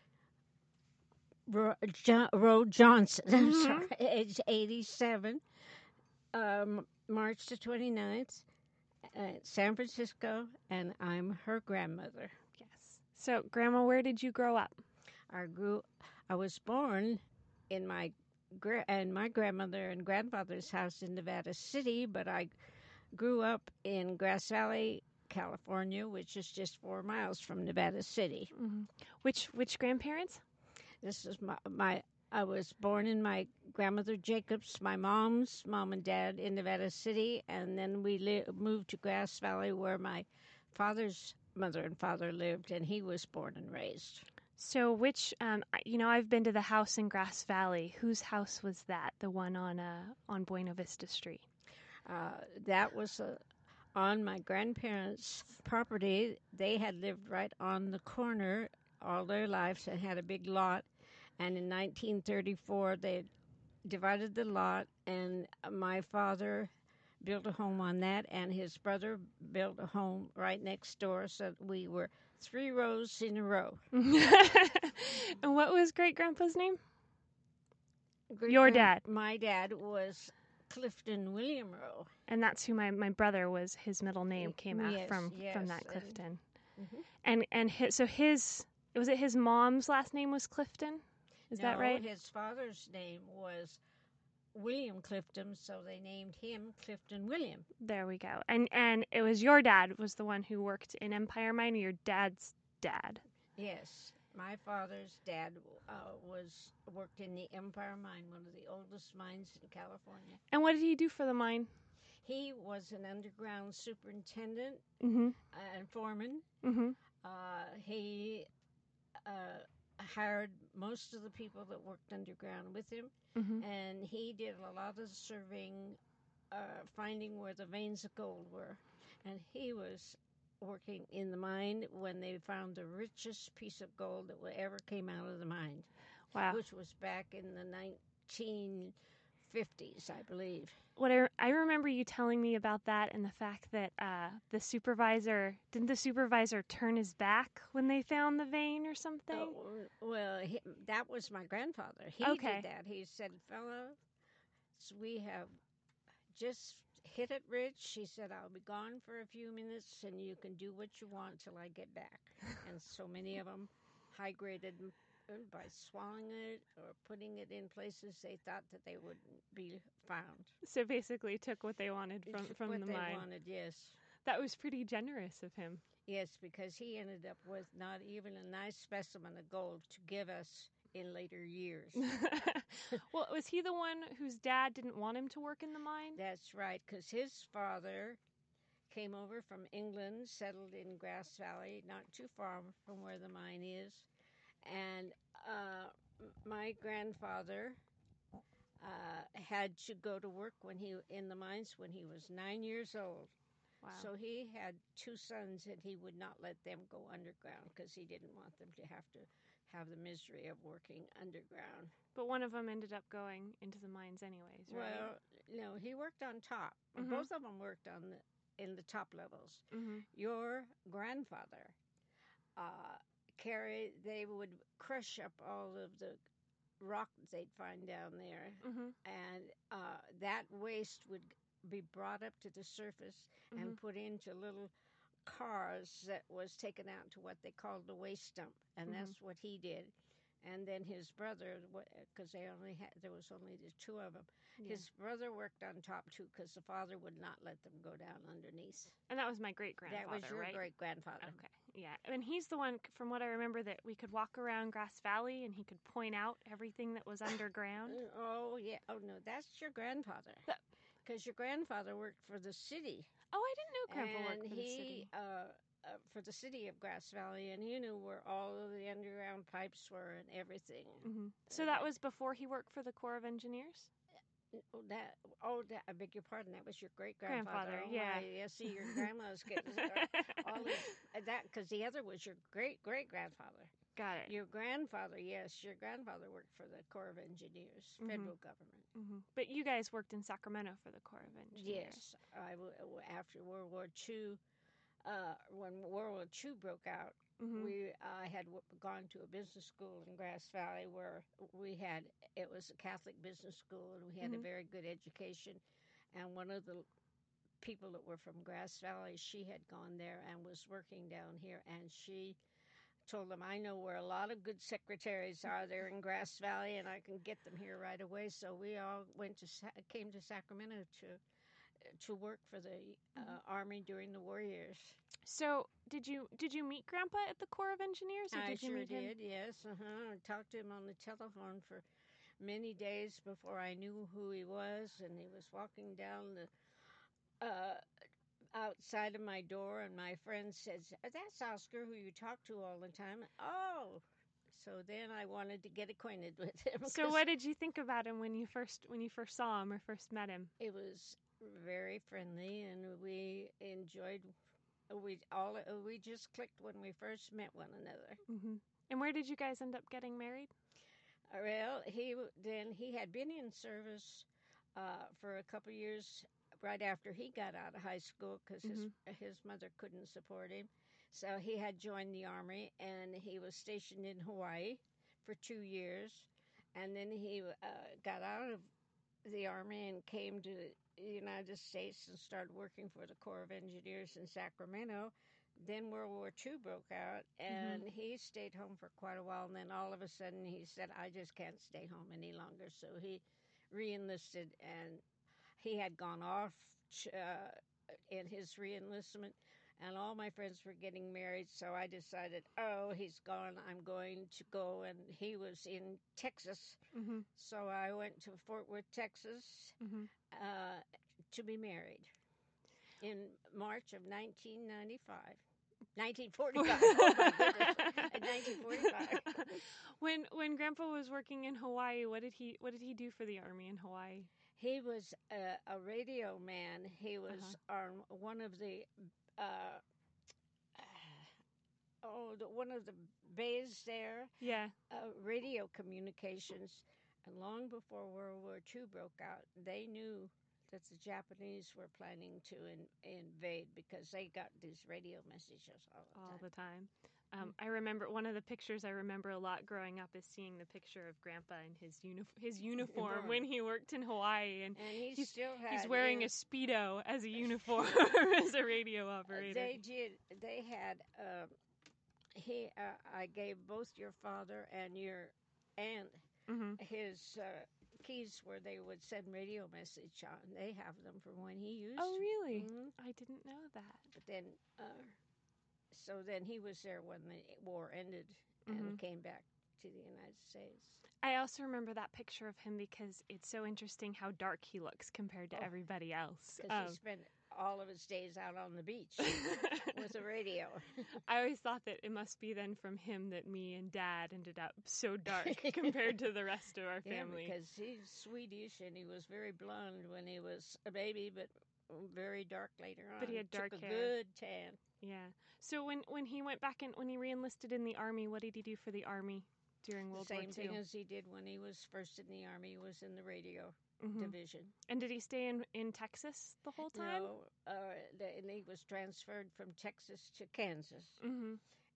Ro- jo- Rowe Johnson. I'm Mhm. sorry, age eighty-seven. Um, March the twenty-ninth, uh, San Francisco, and I'm her grandmother. Yes. So, Grandma, where did you grow up? I grew. I was born in my gra- and my grandmother and grandfather's house in Nevada City, but I grew up in Grass Valley, California, which is just four miles from Nevada City. Mm-hmm. Which which grandparents? This is my, my I was born in my grandmother Jacobs, my mom's mom and dad in Nevada City, and then we li- moved to Grass Valley where my father's mother and father lived, and he was born and raised. So, which um, I- you know, I've been to the house in Grass Valley. Whose house was that? The one on uh on Buena Vista Street. Uh, that was uh, on my grandparents' property. They had lived right on the corner all their lives and had a big lot. And in nineteen thirty-four, they divided the lot, and my father built a home on that, and his brother built a home right next door, so we were three rows in a row. And what was great grandpa's name? Great Your grand- dad. My dad was Clifton William Rowe. And that's who my, my brother was. His middle name came out Yes, from yes, from that and- Clifton. Mhm. And and his, so his was it his mom's last name was Clifton? Is no, that right? His father's name was William Clifton, so they named him Clifton William. There we go. And and it was your dad was the one who worked in Empire Mine, or your dad's dad? Yes, my father's dad uh, was worked in the Empire Mine, one of the oldest mines in California. And what did he do for the mine? He was an underground superintendent Mm-hmm. and foreman. Mm-hmm. Uh, he uh, hired most of the people that worked underground with him, Mm-hmm. and he did a lot of surveying, uh, finding where the veins of gold were. And he was working in the mine when they found the richest piece of gold that ever came out of the mine, Wow. which was back in the nineteen fifties, I believe. What I, I remember you telling me about that, and the fact that uh, the supervisor didn't the supervisor turn his back when they found the vein or something? Oh, well, he, that was my grandfather. He Okay. did that. He said, "Fellows, we have just hit it rich." He said, "I'll be gone for a few minutes, and you can do what you want till I get back." And so many of them high-graded by swallowing it or putting it in places they thought that they wouldn't be found. So basically, took what they wanted from Took from what the they mine. wanted, yes. That was pretty generous of him. Yes, because he ended up with not even a nice specimen of gold to give us in later years. Well, was he the one whose dad didn't want him to work in the mine? That's right, because his father came over from England, settled in Grass Valley, not too far from where the mine is. And uh, my grandfather uh, had to go to work when he in the mines when he was nine years old. Wow. So he had two sons, and he would not let them go underground because he didn't want them to have to have the misery of working underground. But one of them ended up going into the mines anyways, right? Well, no, he worked on top. Mhm. Both of them worked on the, in the top levels. Mm-hmm. Your grandfather uh, carry, they would crush up all of the rock that they'd find down there, Mm-hmm. and uh, that waste would be brought up to the surface Mm-hmm. and put into little cars that was taken out to what they called the waste dump, and Mhm. that's what he did. And then his brother, because they only had, there was only the two of them. Yeah. His brother worked on top too, because the father would not let them go down underneath. And that was my great grandfather, That was your right? great grandfather. Okay. Yeah. And he's the one, from what I remember, that we could walk around Grass Valley and he could point out everything that was underground. Oh yeah. Oh no, that's your grandfather. That- Because your grandfather worked for the city. Oh, I didn't know Grandpa and worked for he, the city. Uh, uh, for the city of Grass Valley, and he knew where all of the underground pipes were and everything. Mm-hmm. So that was before he worked for the Corps of Engineers? Oh, that, oh, that, I beg your pardon. That was your great grandfather. Grandfather, oh, yeah. My, yeah, see, your grandma's getting all these, that, because the other was your great great grandfather. Got it. Your grandfather, yes, your grandfather worked for the Corps of Engineers, Mhm. federal government. Mm-hmm. But you guys worked in Sacramento for the Corps of Engineers. Yes, I, w- after World War Two, uh, when World War Two broke out, Mm-hmm. we I had w- gone to a business school in Grass Valley where we had, it was a Catholic business school, and we had Mhm. a very good education. And one of the people that were from Grass Valley, she had gone there and was working down here, and she told them, I know where a lot of good secretaries are there in Grass Valley, and I can get them here right away. So we all went to Sa- came to Sacramento to to work for the uh, Mhm. Army during the war years. So did you did you meet Grandpa at the Corps of Engineers, or I did you sure meet him? did, yes. Uh-huh. I talked to him on the telephone for many days before I knew who he was, and he was walking down the uh, outside of my door, and my friend says, that's Oscar, who you talk to all the time. Oh, so then I wanted to get acquainted with him. So 'cause what did you think about him when you first when you first saw him or first met him? It was very friendly, and we enjoyed. We all we just clicked when we first met one another. Mm-hmm. And where did you guys end up getting married? Well, he then he had been in service uh, for a couple years right after he got out of high school because his his mother couldn't support him, so he had joined the Army, and he was stationed in Hawaii for two years, and then he uh, got out of the Army and came to the United States and started working for the Corps of Engineers in Sacramento. Then World War Two broke out, and Mhm. he stayed home for quite a while. And then all of a sudden, he said, "I just can't stay home any longer." So he reenlisted, and he had gone off uh, in his reenlistment, and all my friends were getting married. So I decided, "Oh, he's gone. I'm going to go." And he was in Texas, Mm-hmm. so I went to Fort Worth, Texas, Mm-hmm. uh, to be married in March of nineteen ninety-five. nineteen forty-five. Oh my goodness. nineteen forty-five. When when Grandpa was working in Hawaii, what did he what did he do for the Army in Hawaii? He was a, a radio man. He was on one of the uh, oh the, one of the bays there, Yeah. uh, radio communications. And long before World War Two broke out, they knew that the Japanese were planning to in, invade because they got these radio messages all the All time. the time. Um, I remember one of the pictures I remember a lot growing up is seeing the picture of Grandpa in his uni- his uniform Uniform. when he worked in Hawaii, and And he he's still had. he's wearing yeah, a Speedo as a uniform as a radio operator. They did. They had. Um, he. Uh, I gave both your father and your aunt hmm his uh, keys where they would send radio message on. They have them from when he used. Oh, really? Mhm. I didn't know that. But then, uh, so then he was there when the war ended and Mhm. came back to the United States. I also remember that picture of him because it's so interesting how dark he looks compared to Oh. everybody else. Because Um, he spent all of his days out on the beach with a radio. I always thought that it must be then from him that me and Dad ended up so dark compared to the rest of our Yeah, family. because he's Swedish and he was very blonde when he was a baby, but very dark later on. But he had dark Took a hair. good tan. Yeah. So when, when he went back in, when he reenlisted in the Army, what did he do for the Army during The World War same Two? thing as he did when he was first in the Army, was in the radio Mhm. division. And did he stay in, in Texas the whole time? No, uh, the, and he was transferred from Texas to Kansas. Mm-hmm.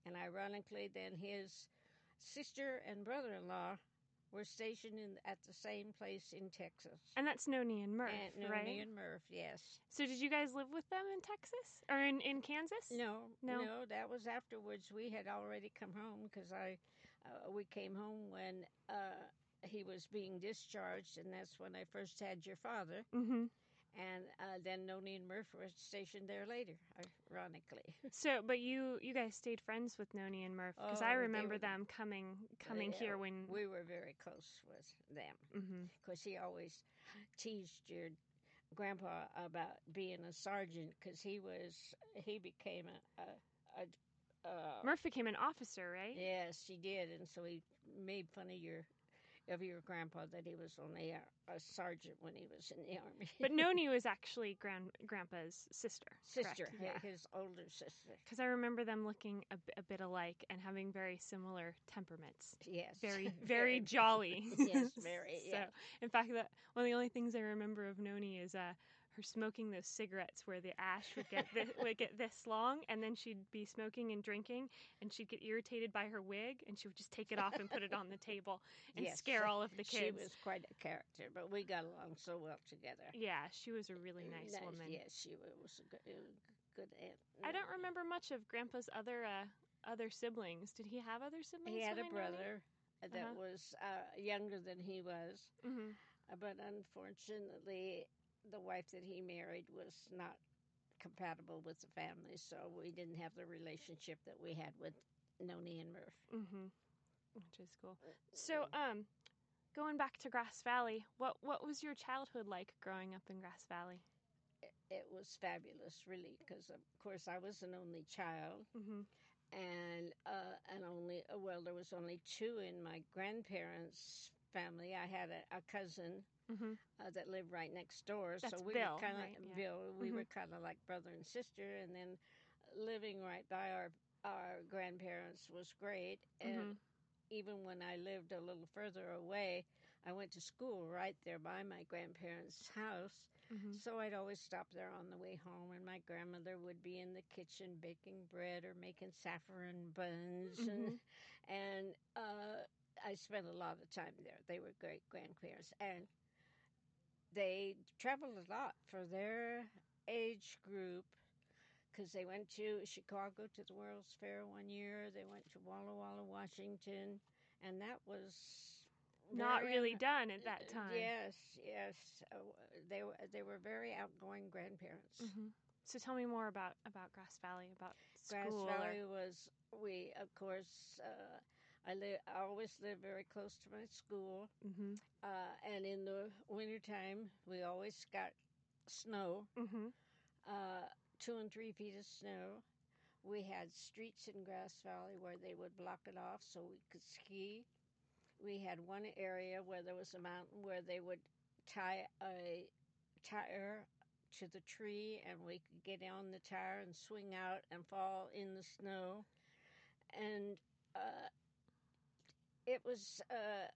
And ironically, then his sister and brother-in-law were stationed in, at the same place in Texas. And that's Noni and Murph, and Noni right? and Murph, yes. So did you guys live with them in Texas or in, in Kansas? No, No. no, that was afterwards. We had already come home because I, uh, we came home when uh, he was being discharged, and that's when I first had your father. Mm-hmm. And uh, then Noni and Murph were stationed there later, ironically. So, but you you guys stayed friends with Noni and Murph because Oh, I they remember were- them coming coming Yeah, here when. we were very close with them. Mm-hmm. Because he always teased your grandpa about being a sergeant because he was he became a, a, a uh, Murph became an officer, right? yes, he did, and so he made fun of your of your grandpa that he was only a, a sergeant when he was in the army. But Noni was actually grand grandpa's sister. sister, correct? Yeah. his older sister. Because I remember them looking a, b- a bit alike and having very similar temperaments. Yes, Very, very jolly. Yes, very, So, yeah. in fact, that one of the only things I remember of Noni is uh, her smoking those cigarettes where the ash would get this, would get this long, and then she'd be smoking and drinking, and she'd get irritated by her wig, and she would just take it off and put it on the table and Yes, scare all of the She kids. was quite a character, but we got along so well together. Yeah, she was a really nice, woman. Yes, she was a good, a good aunt. I don't remember much of Grandpa's other uh, other siblings. Did he have other siblings? He had a behind Noni? brother that Uh-huh. was uh, younger than he was, Mhm. uh, but unfortunately, the wife that he married was not compatible with the family, so we didn't have the relationship that we had with Noni and Murph. Mhm. Which is cool. So, um, going back to Grass Valley, what what was your childhood like growing up in Grass Valley? It, it was fabulous, really, because of course I was an only child, Mhm. and uh, and only uh, well, there was only two in my grandparents' family. I had a, a cousin Mhm. uh, that lived right next door, That's so we Bill, were kind of right? Yeah. Bill. We Mhm. were kind of like brother and sister, and then living right by our our grandparents was great. And Mhm. even when I lived a little further away, I went to school right there by my grandparents' house. Mhm. So I'd always stop there on the way home, and my grandmother would be in the kitchen baking bread or making saffron buns, and Mhm. and uh, I spent a lot of time there. They were great grandparents, and they traveled a lot for their age group because they went to Chicago to the World's Fair one year. They went to Walla Walla, Washington, and that was Not very really un- done at that time. Yes, yes, uh, they were they were very outgoing grandparents. Mhm. So tell me more about about Grass Valley, about Grass school. Valley Or, was we of course. Uh, I live. I always lived very close to my school, mhm. uh, and in the wintertime, we always got snow. Mhm. Uh, two and three feet of snow. We had streets in Grass Valley where they would block it off so we could ski. We had one area where there was a mountain where they would tie a tire to the tree and we could get on the tire and swing out and fall in the snow. And uh, it was uh,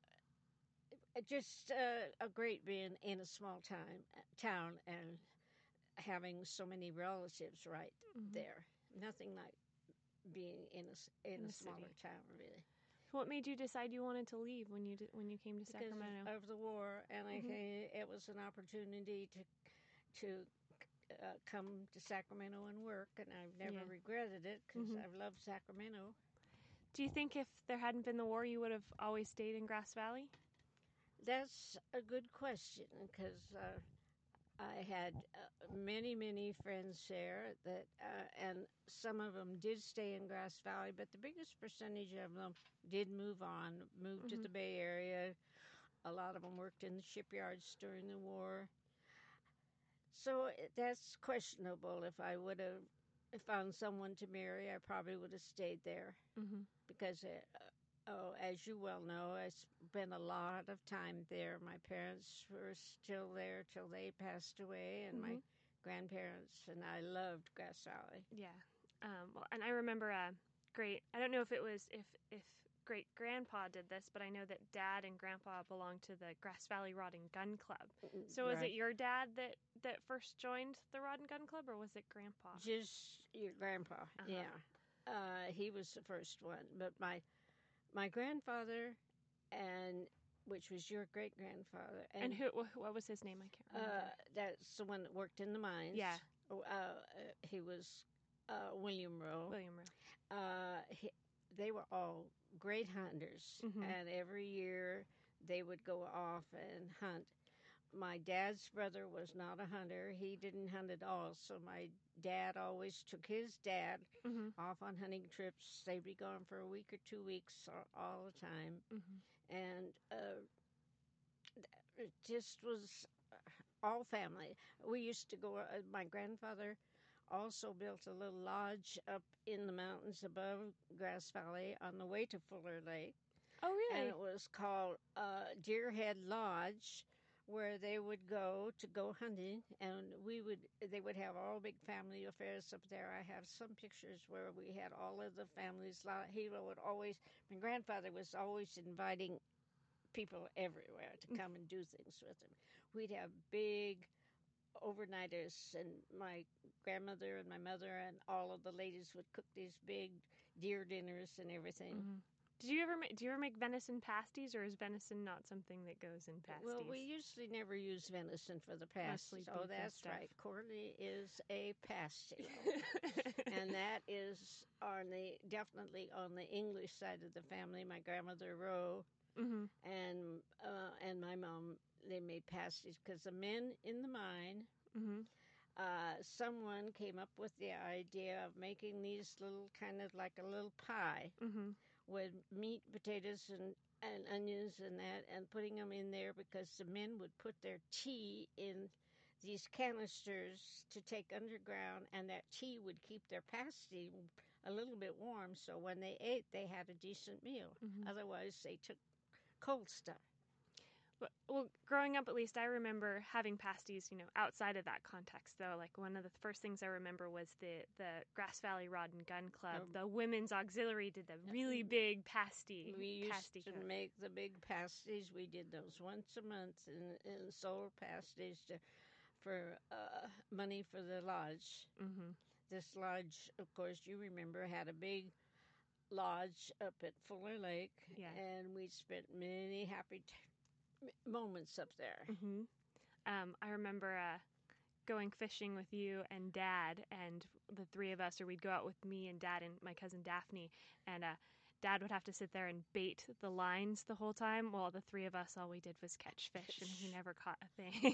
just uh, a great being in a small time, town and having so many relatives right Mhm. there. Nothing like being in a, s- in In a the smaller city. town, really. What made you decide you wanted to leave when you did, when you came to Because Sacramento? of the war, and I Mhm. think it was an opportunity to to uh, come to Sacramento and work, and I've never Yeah. regretted it because Mhm. I've loved Sacramento. Do you think if there hadn't been the war, you would have always stayed in Grass Valley? That's a good question because uh, I had uh, many, many friends there that, uh, and some of them did stay in Grass Valley, but the biggest percentage of them did move on, moved to Mhm. the Bay Area. A lot of them worked in the shipyards during the war. So it- that's questionable. If I would have found someone to marry, I probably would have stayed there Mhm. because, uh, oh, as you well know, I spent a lot of time there. My parents were still there till they passed away, and my Mhm. grandparents, and I loved Grass Valley. Yeah. Um, well, and I remember a great. I don't know if it was if if great grandpa did this, but I know that Dad and Grandpa belonged to the Grass Valley Rod and Gun Club. So was Right. it your dad that that first joined the Rod and Gun Club, or was it Grandpa? Just your grandpa, Uh-huh. yeah. uh, he was the first one. But my my grandfather, and which was your great grandfather, And, and, who? wh- What was his name? I can't remember. uh, that's the one that worked in the mines. Yeah. Uh, uh, he was uh, William Rowe. William Rowe. Uh, he, they were all great hunters, Mhm. and every year they would go off and hunt. My dad's brother was not a hunter. He didn't hunt at all, so my dad always took his dad Mhm. off on hunting trips. They'd be gone for a week or two weeks all, all the time, Mhm. and uh, it just was all family. We used to go. Uh, my grandfather also built a little lodge up in the mountains above Grass Valley on the way to Fuller Lake, Oh, really? and it was called uh, Deerhead Lodge, where they would go to go hunting, and we would they would have all big family affairs up there. I have some pictures where we had all of the families. He would always, my grandfather was always inviting people everywhere to come and do things with him. We'd have big overnighters, and my grandmother and my mother and all of the ladies would cook these big deer dinners and everything. Mhm. Did you ever make? Do you ever make venison pasties, or is venison not something that goes in pasties? Well, we usually never use venison for the pasties. Mostly Oh, beef and that's stuff. right. Courtney is a pasty, and that is on the definitely on the English side of the family. My grandmother Rowe Mhm. and uh, and my mom, they made pasties because the men in the mine. Mhm. Uh, someone came up with the idea of making these little kind of like a little pie Mhm. with meat, potatoes, and, and onions and that, and putting them in there because the men would put their tea in these canisters to take underground, and that tea would keep their pasty a little bit warm, so when they ate, they had a decent meal. Mhm. Otherwise, they took cold stuff. But, well, growing up, at least, I remember having pasties, you know, outside of that context, though. Like, one of the first things I remember was the, the Grass Valley Rod and Gun Club. Um, the Women's Auxiliary did the really big pasty. We used pasty to cup. make the big pasties. We did those once a month and, and sold pasties to, for uh, money for the lodge. Mm-hmm. This lodge, of course, you remember, had a big lodge up at Fuller Lake, Yeah. and we spent many happy t- moments up there. Mm-hmm. Um, I remember uh, going fishing with you and Dad, and the three of us, or we'd go out with me and Dad and my cousin Daphne, and uh, Dad would have to sit there and bait the lines the whole time, while the three of us, all we did was catch fish, and he never caught a thing.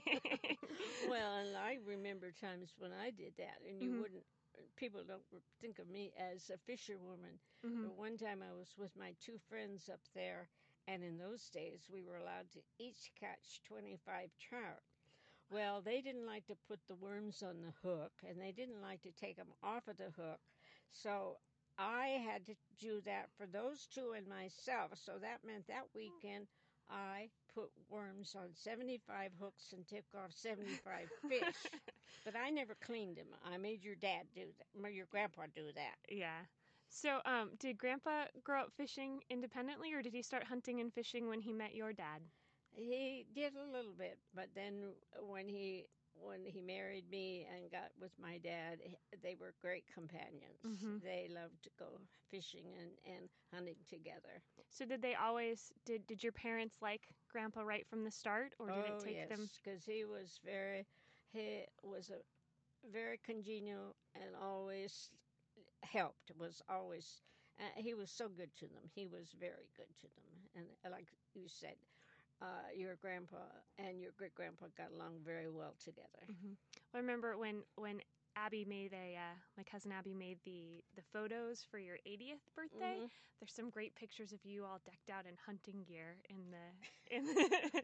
Well, and I remember times when I did that, and you Mhm. wouldn't. People don't think of me as a fisherwoman. Mhm. But one time I was with my two friends up there, and in those days we were allowed to each catch twenty-five trout. Well, they didn't like to put the worms on the hook, and they didn't like to take them off of the hook. So I had to do that for those two and myself. So that meant that weekend I put worms on seventy-five hooks and took off seventy-five fish. But I never cleaned them. I made your dad do that, or your grandpa do that. Yeah. So, um, did Grandpa grow up fishing independently, or did he start hunting and fishing when he met your dad? He did a little bit, but then when he when he married me and got with my dad, they were great companions. Mhm. They loved to go fishing and, and hunting together. So, did they always did did your parents like Grandpa right from the start, or did oh it take yes, them? because he was very he was a very congenial and always helped. Was always uh, he was so good to them. He was very good to them, and uh, like you said. Uh, your grandpa and your great grandpa got along very well together. Mm-hmm. Well, I remember when when Abby made a uh, my cousin Abby made the the photos for your eightieth birthday. Mm-hmm. There's some great pictures of you all decked out in hunting gear in the in the,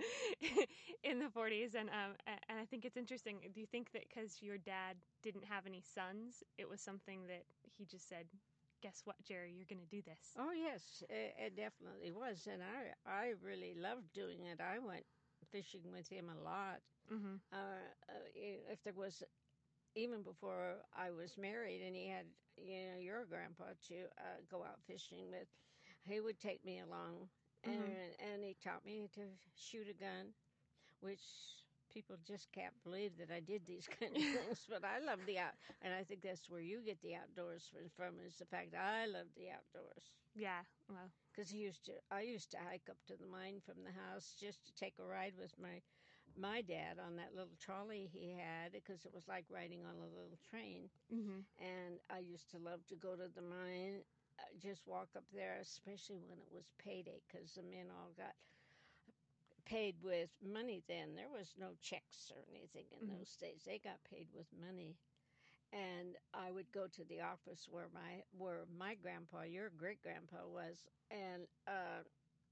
in the forties, and um and I think it's interesting. Do you think that because your dad didn't have any sons, it was something that he just said, "Guess what, Jerry, you're going to do this"? Oh yes, it, it definitely was, and I I really loved doing it. I went fishing with him a lot. Mm-hmm. Uh, uh, if there was, even before I was married, and he had you know your grandpa to uh, go out fishing with, he would take me along, and Mm-hmm. and he taught me to shoot a gun, which People just can't believe that I did these kind of things, but I love the out, and I think that's where you get the outdoors from, from is the fact I love the outdoors. Yeah. Well. Because used to, I used to hike up to the mine from the house just to take a ride with my, my dad on that little trolley he had, because it was like riding on a little train. Mhm. And I used to love to go to the mine, uh, just walk up there, especially when it was payday, because the men all got paid with money then. There was no checks or anything in Mhm. those days. They got paid with money. And I would go to the office where my where my grandpa, your great grandpa, was, and uh,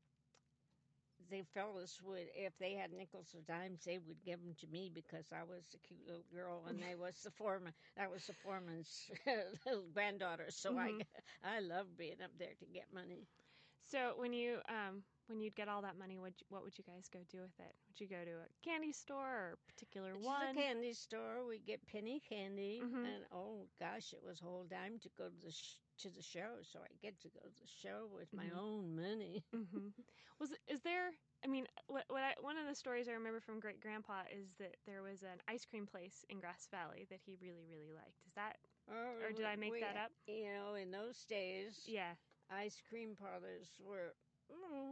the fellas would, if they had nickels or dimes, they would give them to me because I was a cute little girl, and they was the foreman. That was the foreman's little granddaughter. So Mhm. I I loved being up there to get money. So when you um when you'd get all that money, what what would you guys go do with it? Would you go to a candy store or a particular It's one? the candy store. We get penny candy, Mhm. and oh gosh, it was a whole dime to go to the sh- to the show. So I get to go to the show with my Mhm. own money. Mhm. Was is there? I mean, what what I, one of the stories I remember from Great Grandpa is that there was an ice cream place in Grass Valley that he really really liked. Is that? Oh, Or did I make we, that up? You know, in those days, Yeah. ice cream parlors were mm,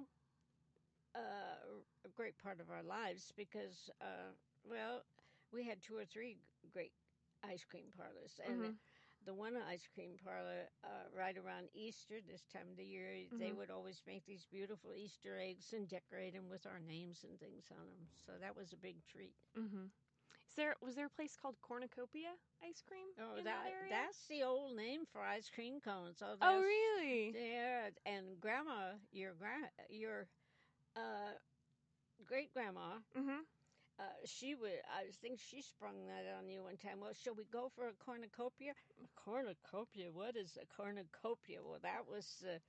uh, a great part of our lives because, uh, well, we had two or three great ice cream parlors, and Mhm. the one ice cream parlor uh, right around Easter, this time of the year, they Mhm. would always make these beautiful Easter eggs and decorate them with our names and things on them. So that was a big treat. Mhm. Is there was there a place called Cornucopia Ice Cream Oh, in that that area? that's the old name for ice cream cones. Oh, Oh, that's really? there. And grandma, your grand, your uh, great grandma, Mhm. uh, she would. I think she sprung that on you one time. Well, shall we go for a cornucopia? A cornucopia? What is a cornucopia? Well, that was the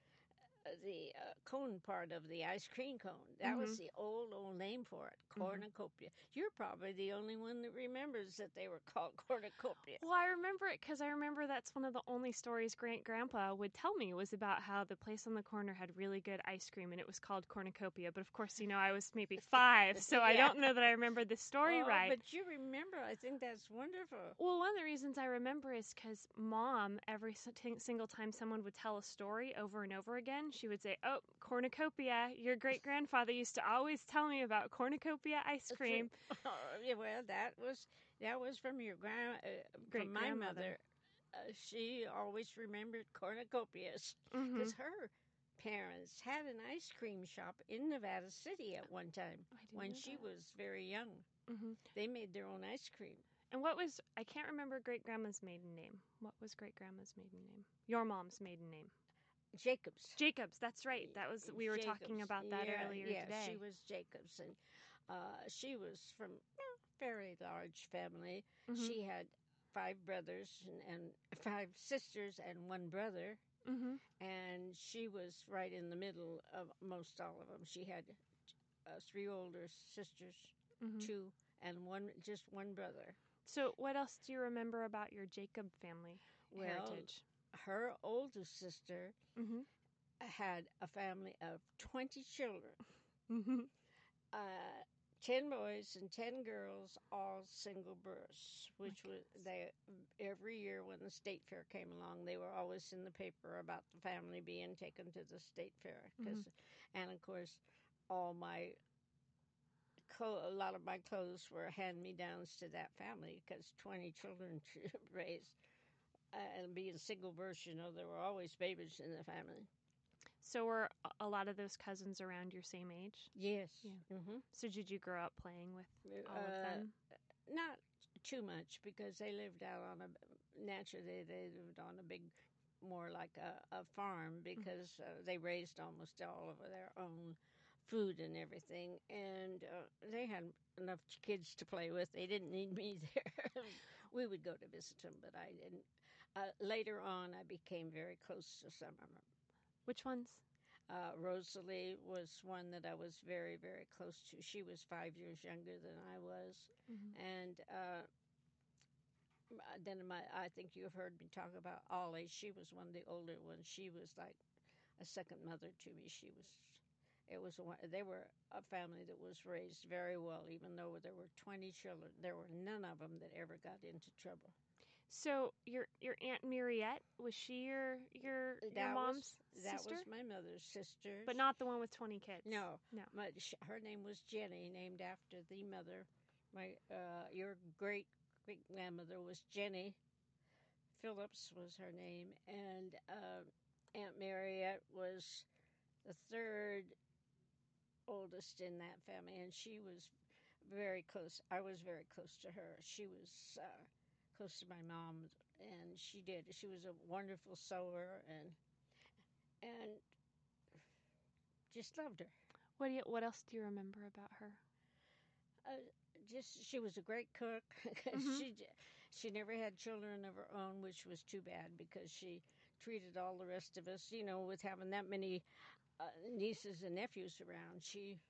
the uh, cone part of the ice cream cone. That was Mhm. the old, old name for it, Mhm. cornucopia. You're probably the only one that remembers that they were called cornucopia. Well, I remember it because I remember that's one of the only stories Great Grandpa would tell me was about how the place on the corner had really good ice cream and it was called Cornucopia. But of course, you know, I was maybe five, so I Yeah. don't know that I remember the story Oh, right. but you remember. I think that's wonderful. Well, one of the reasons I remember is because Mom, every s- t- single time someone would tell a story over and over again, she would say, "Oh, cornucopia! Your great grandfather used to always tell me about cornucopia ice cream." Oh, yeah, well, that was that was from your grand, uh, Great from my grandmother. mother. Uh, she always remembered cornucopias because Mm-hmm. her parents had an ice cream shop in Nevada City at one time I didn't when know she that. was very young. Mm-hmm. They made their own ice cream. And what was, I can't remember great grandma's maiden name. What was great grandma's maiden name? Your mom's maiden name. Jacobs. Jacobs, that's right. That was, we were talking Jacobs. about that Yeah, earlier yeah, she today. was Jacobs, and uh, she was from a very large family. Mm-hmm. She had five brothers and, and five sisters and one brother, Mm-hmm. and she was right in the middle of most all of them. She had uh, three older sisters, Mm-hmm. two, and one just one brother. So what else do you remember about your Jacob family Well, heritage? her oldest sister Mm-hmm. had a family of twenty children. Mm-hmm. uh, ten boys and ten girls, all single births, which was they every year when the state fair came along, they were always in the paper about the family being taken to the state fair. Cause, Mm-hmm. and of course, all my a lot of my clothes were hand me downs to that family because twenty children to raise. Uh, and being single births, you know, there were always babies in the family. So were a- a lot of those cousins around your same age? Yes. Yeah. Mm-hmm. So did you grow up playing with all Uh, of them? Not too much because they lived out on a naturally they lived on a big, more like a, a farm because uh, they raised almost all of their own food and everything, and uh, they had enough kids to play with. They didn't need me there. We would go to visit them, but I didn't. Uh, later on, I became very close to some of them. Which ones? Uh, Rosalie was one that I was very, very close to. She was five years younger than I was, Mm-hmm. and uh, then my I think you've heard me talk about Ollie. She was one of the older ones. She was like a second mother to me. She was It was one, they were a family that was raised very well, even though there were twenty children. There were none of them that ever got into trouble. So your your Aunt Mariette, was she your your your That mom's was, that sister? was my mother's sister. But not the one with twenty kids. No, No. my, sh- her name was Jenny, named after the mother. My uh, your great great grandmother was Jenny Phillips was her name, and uh, Aunt Mariette was the third oldest in that family, and she was very close. I was very close to her. She was uh, close to my mom, and she did. She was a wonderful sewer, and and just loved her. What do you, what else do you remember about her? Uh, just she was a great cook. Mhm. she she never had children of her own, which was too bad because she treated all the rest of us, you know, with having that many uh, nieces and nephews around. She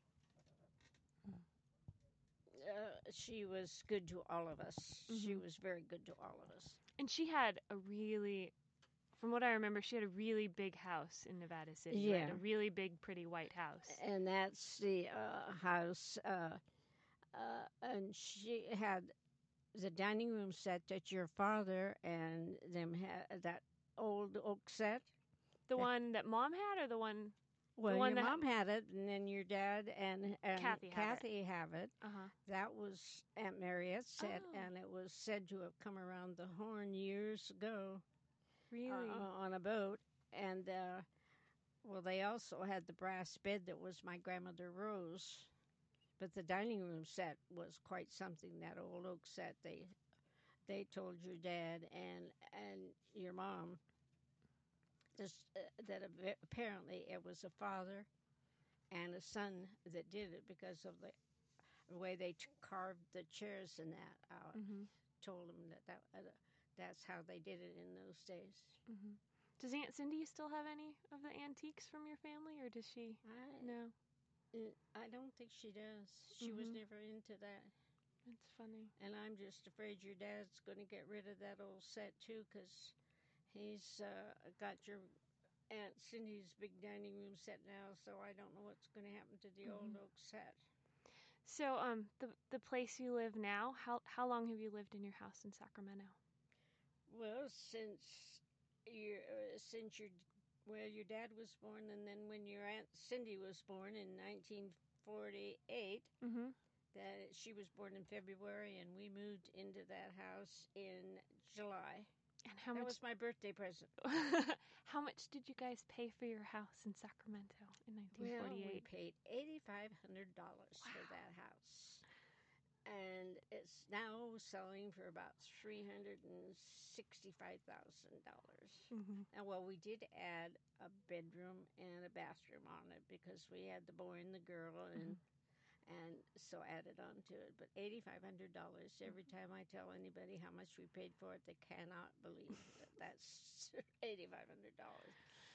uh, she was good to all of us. She Mhm. was very good to all of us. And she had a really, from what I remember, she had a really big house in Nevada City, right? Yeah. A really big, pretty white house. And that's the uh, house. Uh, uh, and she had the dining room set that your father and them had, that old oak set. The Yeah. one that Mom had, or the one? Well, one your that- mom had it, and then your dad and, and Kathy had it. Kathy have it. Uh huh. That was Aunt Mariette's set, Oh. and it was said to have come around the Horn years ago Really? uh, on a boat. And, uh, well, they also had the brass bed that was my grandmother Rose. But the dining room set was quite something, that old oak set. They they told your dad and and your mom this, uh, that av- apparently it was a father and a son that did it because of the way they t- carved the chairs and that out. Mhm. Told them that, that uh, that's how they did it in those days. Mhm. Does Aunt Cindy still have any of the antiques from your family, or does she? I No. I don't think she does. She was Mhm. never into that. That's funny. And I'm just afraid your dad's going to get rid of that old set too, because he's uh, got your Aunt Cindy's big dining room set now. So I don't know what's going to happen to the Mhm. old oak set. So, um, the the place you live now, how how long have you lived in your house in Sacramento? Well, since your uh, since your well, your dad was born, and then when your Aunt Cindy was born in nineteen forty-eight, Mhm. that she was born in February, and we moved into that house in July. And how That much? was my birthday present. How much did you guys pay for your house in Sacramento in nineteen Well, forty-eight? we paid eighty-five hundred dollars for that house, and it's now selling for about three hundred and sixty-five thousand dollars. Mhm. And well, we did add a bedroom and a bathroom on it because we had the boy and the girl, and and so added on to it. But eighty-five hundred dollars. Every time I tell anybody how much we paid for it, they cannot believe that that's eighty-five hundred dollars.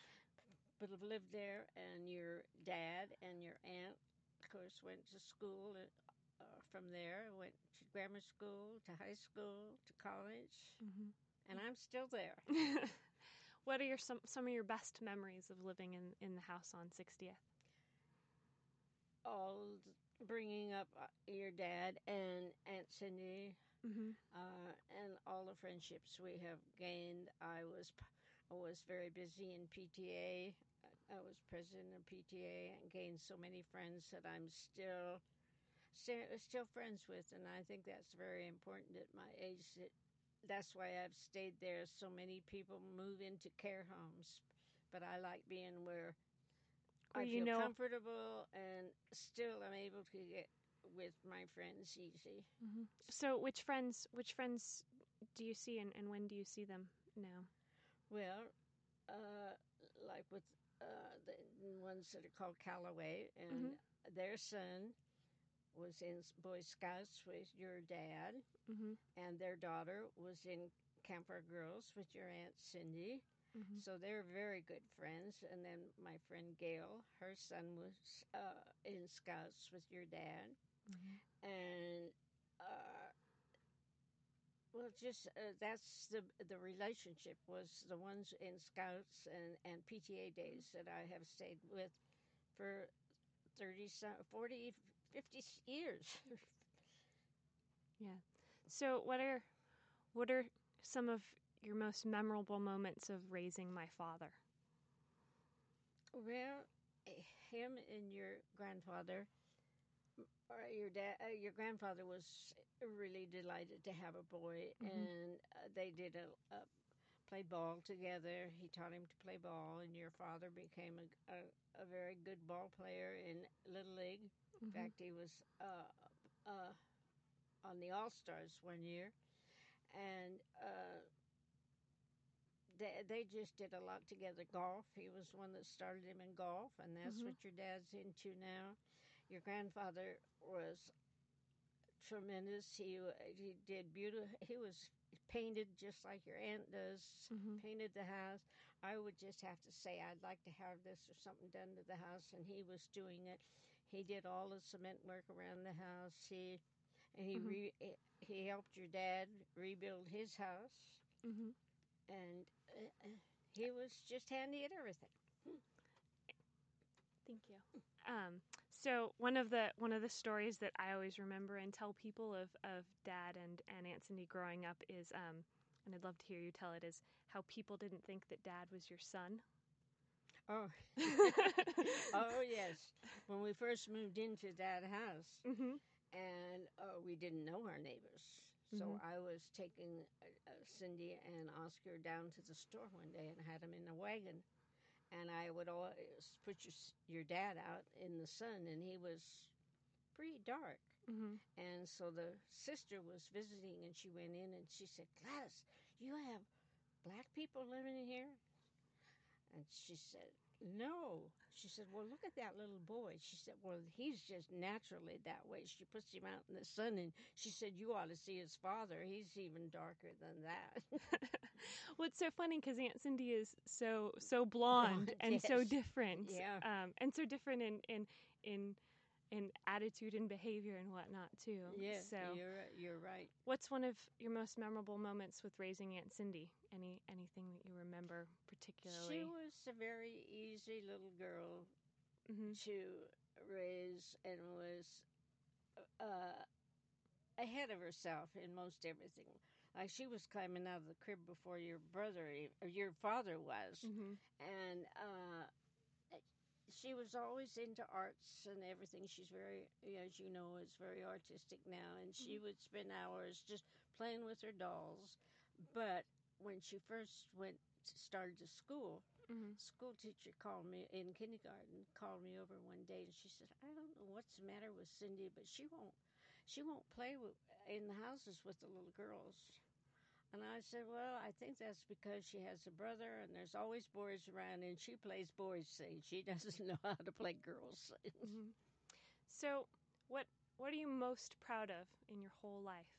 But I've lived there, and your dad and your aunt, of course, went to school. Uh, from there, went to grammar school, to high school, to college, Mhm. and I'm still there. What are your some some of your best memories of living in in the house on sixtieth? All bringing up uh, your dad and Aunt Cindy, Mhm. uh, and all the friendships we have gained. I was p- I was very busy in P T A. I was president of P T A and gained so many friends that I'm still still, still friends with, and I think that's very important at my age. That that's why I've stayed there. So many people move into care homes, but I like being where Where I you feel know- comfortable and still I'm able to get with my friends easy. Mhm. So, which friends which friends do you see, and, and when do you see them now? Well, uh, like with uh, the ones that are called Callaway, and their son was in Boy Scouts with your dad, Mhm. and their daughter was in Camp Our Girls with your Aunt Cindy. Mhm. So they're very good friends. And then my friend Gail, her son was uh, in Scouts with your dad. Mhm. And, uh, well, just uh, that's the the relationship was the ones in Scouts and, and P T A days that I have stayed with for thirty, forty, fifty years. Yeah. So what are what are some of your most memorable moments of raising my father? Well, him and your grandfather, or your dad, uh, your grandfather was really delighted to have a boy, Mhm. and uh, they did a, a play ball together. He taught him to play ball, and your father became a, a, a very good ball player in Little League. In Mhm. fact, he was uh, uh, on the All Stars one year, and uh, they, they just did a lot together. Golf, he was one that started him in golf, and that's Mhm. what your dad's into now. Your grandfather was tremendous. He he did beautiful. He was painted just like your aunt does. Mhm. Painted the house. I would just have to say I'd like to have this or something done to the house, and he was doing it. He did all the cement work around the house. He and he Mhm. re, he helped your dad rebuild his house, Mhm. and uh, he was just handy at everything. Thank you. Um, so one of the one of the stories that I always remember and tell people of, of Dad and, and Aunt Cindy growing up is, um, and I'd love to hear you tell it, is how people didn't think that Dad was your son. Oh, oh yes. When we first moved into that house, Mhm. and uh, we didn't know our neighbors. So Mhm. I was taking uh, uh, Cindy and Oscar down to the store one day and had them in a wagon. And I would always put your, your dad out in the sun, and he was pretty dark. Mhm. And so the sister was visiting, and she went in and she said, Gladys, you have black people living in here? And she said, no. She said, well, look at that little boy. She said, well, he's just naturally that way. She puts him out in the sun, and she said, you ought to see his father. He's even darker than that. Well, it's so funny because Aunt Cindy is so so blonde Blonde, and yes. so different, Yeah. um, and so different in in in in attitude and behavior and whatnot too. Yes, So, you're, you're right. what's one of your most memorable moments with raising Aunt Cindy? Any anything that you remember particularly? She was a very easy little girl Mhm. to raise and was uh, ahead of herself in most everything. Like she was climbing out of the crib before your brother e- or your father was, Mhm. and uh, she was always into arts and everything. She's very, as you know, is very artistic now, and she Mhm. would spend hours just playing with her dolls. But when she first went started to school, Mhm. school teacher called me in kindergarten, called me over one day, and she said, "I don't know what's the matter with Cindy, but she won't, she won't play with, in the houses with the little girls." And I said, well, I think that's because she has a brother and there's always boys around and she plays boys' things. She doesn't know how to play girls' things. Mhm. So, what what are you most proud of in your whole life?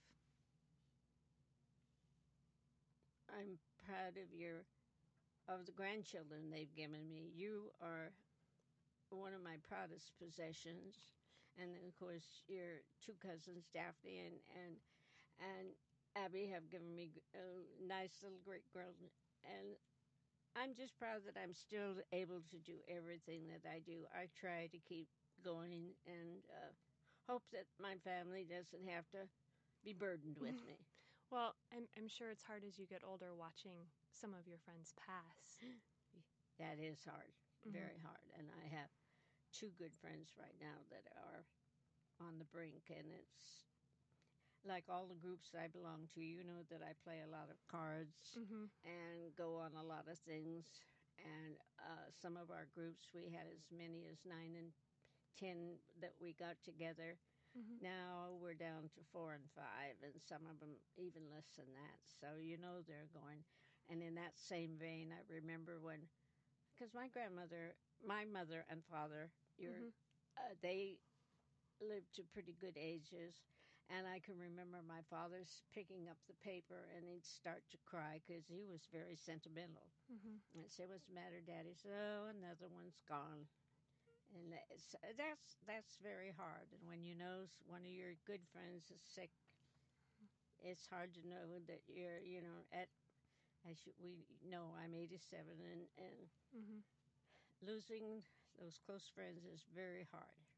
I'm proud of your of the grandchildren they've given me. You are one of my proudest possessions. And then of course your two cousins, Daphne and and, and Abby, have given me a nice little great girl, and I'm just proud that I'm still able to do everything that I do. I try to keep going and uh, hope that my family doesn't have to be burdened with me. Well, I'm I'm sure it's hard as you get older watching some of your friends pass. That is hard, Mhm. very hard. And I have two good friends right now that are on the brink, and it's like all the groups I belong to. You know that I play a lot of cards Mhm. and go on a lot of things. And uh, some of our groups, we had as many as nine and ten that we got together. Mhm. Now we're down to four and five, and some of them even less than that. So you know they're going. And in that same vein, I remember when, because my grandmother, my mother and father, your, Mhm. uh, they lived to pretty good ages. And I can remember my father's picking up the paper and he'd start to cry because he was very sentimental. Mhm. I'd say, what's the matter, Daddy? He said, oh, another one's gone. And it's, that's that's very hard. And when you know one of your good friends is sick, it's hard to know that you're, you know, at, as you, we know, I'm eighty-seven, and, and Mhm. losing those close friends is very hard.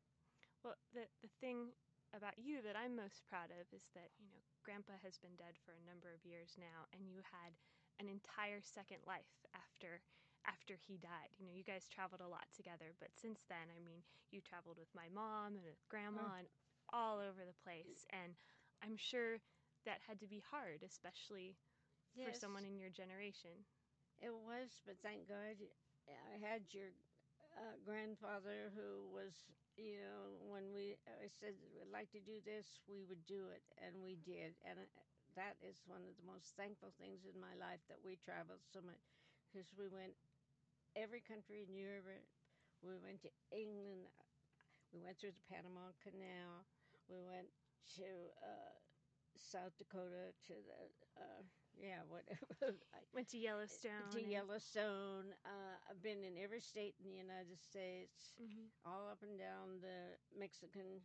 Well, the the thing about you that I'm most proud of is that, you know, Grandpa has been dead for a number of years now, and you had an entire second life after after he died. You know, you guys traveled a lot together, but since then, I mean, you traveled with my mom and with Grandma Oh. and all over the place, and I'm sure that had to be hard, especially for Yes. someone in your generation. It was, but thank God I had your uh, grandfather who was, you know, when we I said we'd like to do this, we would do it, and we did. And uh, that is one of the most thankful things in my life that we traveled so much, because we went every country in Europe. We went to England. We went through the Panama Canal. We went to uh, South Dakota to the, uh, yeah, whatever. Went to Yellowstone. to and- Yellowstone. Uh, I've been in every state in the United States, Mhm. all up and down the Mexican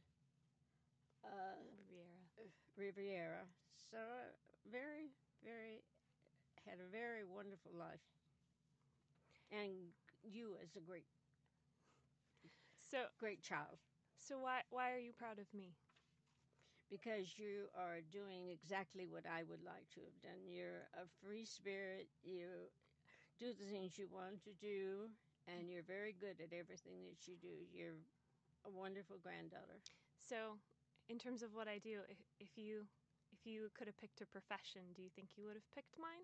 uh, Riviera. Riviera. So, uh, very, very, had a very wonderful life. And you as a great, So, great child. so why why are you proud of me? Because you are doing exactly what I would like to have done. You're a free spirit. You do the things you want to do, and you're very good at everything that you do. You're a wonderful granddaughter. So, in terms of what I do, if, if you if you could have picked a profession, do you think you would have picked mine?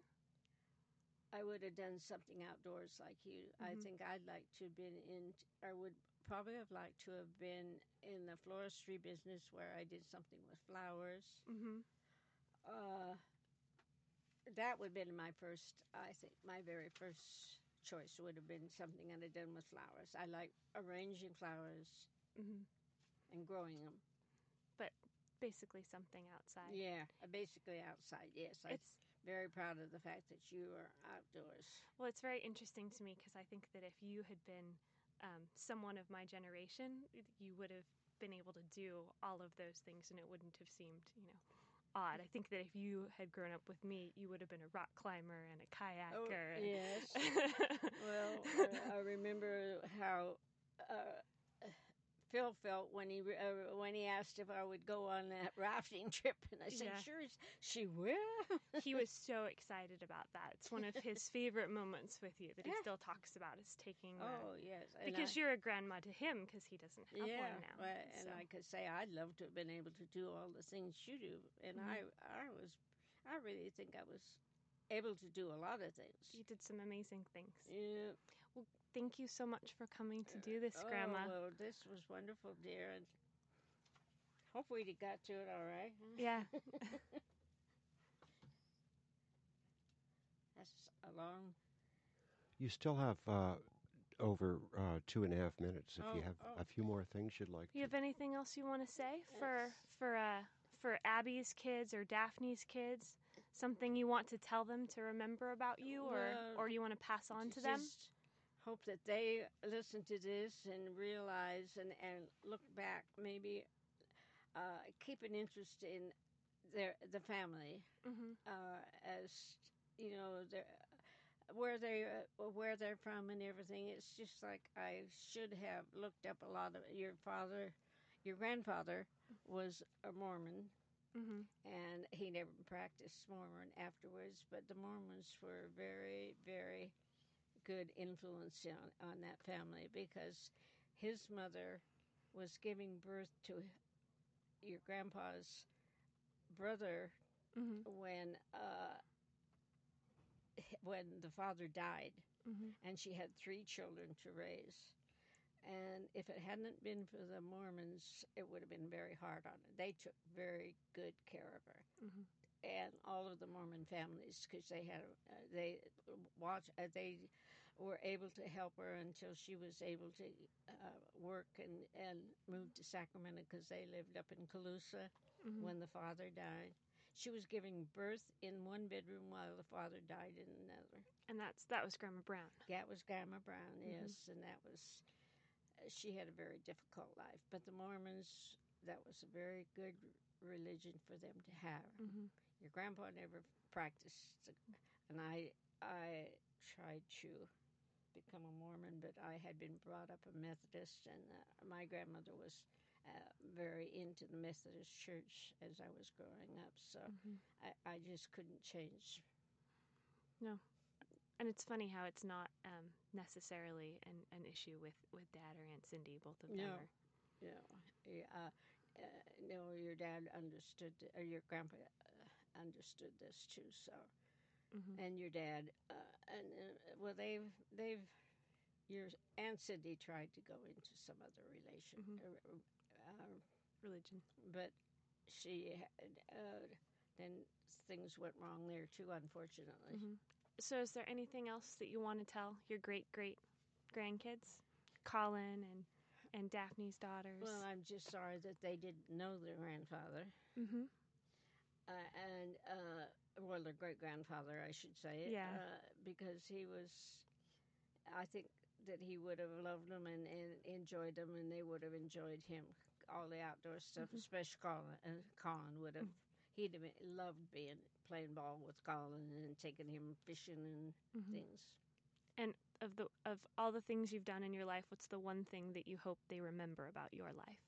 I would have done something outdoors like you. I Mhm. think I'd like to have been in, I would probably have liked to have been in the floristry business where I did something with flowers. Mm-hmm. Uh, that would have been my first, I think, my very first choice would have been something I'd have done with flowers. I like arranging flowers Mm-hmm. and growing them. Basically, something outside. Yeah, basically outside, yes. I'm It's very proud of the fact that you are outdoors. well, it's very interesting to me because I think that if you had been um, someone of my generation, you would have been able to do all of those things, and it wouldn't have seemed, you know, odd. I think that if you had grown up with me, you would have been a rock climber and a kayaker. Oh, yes. Well, uh, I remember how uh, Phil felt when he uh, when he asked if I would go on that rafting trip, and I said, Yeah. "Sure, she will." He was so excited about that. It's one of his favorite moments with you that he Yeah. still talks about is taking the, Oh yes, and because I, you're a grandma to him because he doesn't have yeah, one now. well, and so. I could say I'd love to have been able to do all the things you do, and Mhm. I I was I really think I was able to do a lot of things. You did some amazing things. Yeah. Thank you so much for coming to do this, Oh, Grandma. well, this was wonderful, dear, and hopefully you got to it all right. Yeah. That's a long. You still have uh, over uh, two and a half minutes if Oh, you have oh. a few more things you'd like You to. have anything else you want to say for Yes. for uh for Abby's kids or Daphne's kids? Something you want to tell them to remember about you, or Well, or you want to pass on to them? Just hope that they listen to this and realize and, and look back, maybe uh, keep an interest in their the family Mm-hmm. uh, as you know their where they uh, where they're from and everything. It's just like I should have looked up a lot of your father, your grandfather was a Mormon, Mm-hmm. and he never practiced Mormon afterwards. But the Mormons were very, very good influence on, on that family because his mother was giving birth to your grandpa's brother Mm-hmm. when uh, when the father died, Mm-hmm. and she had three children to raise. And if it hadn't been for the Mormons, it would have been very hard on her. They took very good care of her. Mm-hmm. And all of the Mormon families, because they had, uh, they watch, uh, they were able to help her until she was able to uh, work and, and move to Sacramento because they lived up in Colusa Mm-hmm. when the father died. She was giving birth in one bedroom while the father died in another. And that's that was Grandma Brown. That was Grandma Brown, Mhm. yes, and that was, uh, she had a very difficult life. But the Mormons, that was a very good religion for them to have. Mm-hmm. Your grandpa never practiced, and I I tried to become a Mormon, but I had been brought up a Methodist, and uh, my grandmother was uh, very into the Methodist Church as I was growing up, so Mm-hmm. I, I just couldn't change. And it's funny how it's not um, necessarily an, an issue with, with Dad or Aunt Cindy. Both of them No. are. You know, yeah, uh, uh, no, your dad understood, or your grandpa uh, understood this too. So, Mm-hmm. and your dad, uh, and uh, well, they've they've your Aunt Cindy tried to go into some other relation, Mhm. uh, uh, Religion. but she had, uh, then things went wrong there too, unfortunately. Mm-hmm. So, is there anything else that you want to tell your great great grandkids, Colin and and Daphne's daughters? Well, I'm just sorry that they didn't know their grandfather. Mm-hmm. Uh, and uh, well, their great grandfather, I should say, Yeah. uh, because he was, I think that he would have loved them and, and enjoyed them, and they would have enjoyed him. All the outdoor stuff, Mhm. especially Colin. And Colin would have, he'd have been- loved being playing ball with Colin and taking him fishing and Mhm. things. And of the of all the things you've done in your life, what's the one thing that you hope they remember about your life?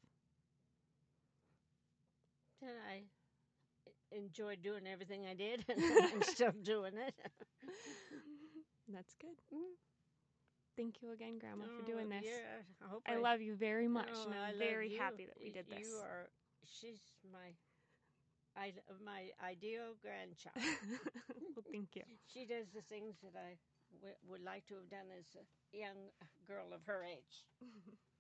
Then I enjoyed doing everything I did, and I'm still doing it. That's good. Mhm. Thank you again, Grandma, for Oh, doing this. yeah, I hope I love you very much, Oh, and I I'm love very you. happy that we Y- did this. You are, she's my, I, my ideal grandchild. Well, thank you. She does the things that I w- would like to have done as a young girl of her age.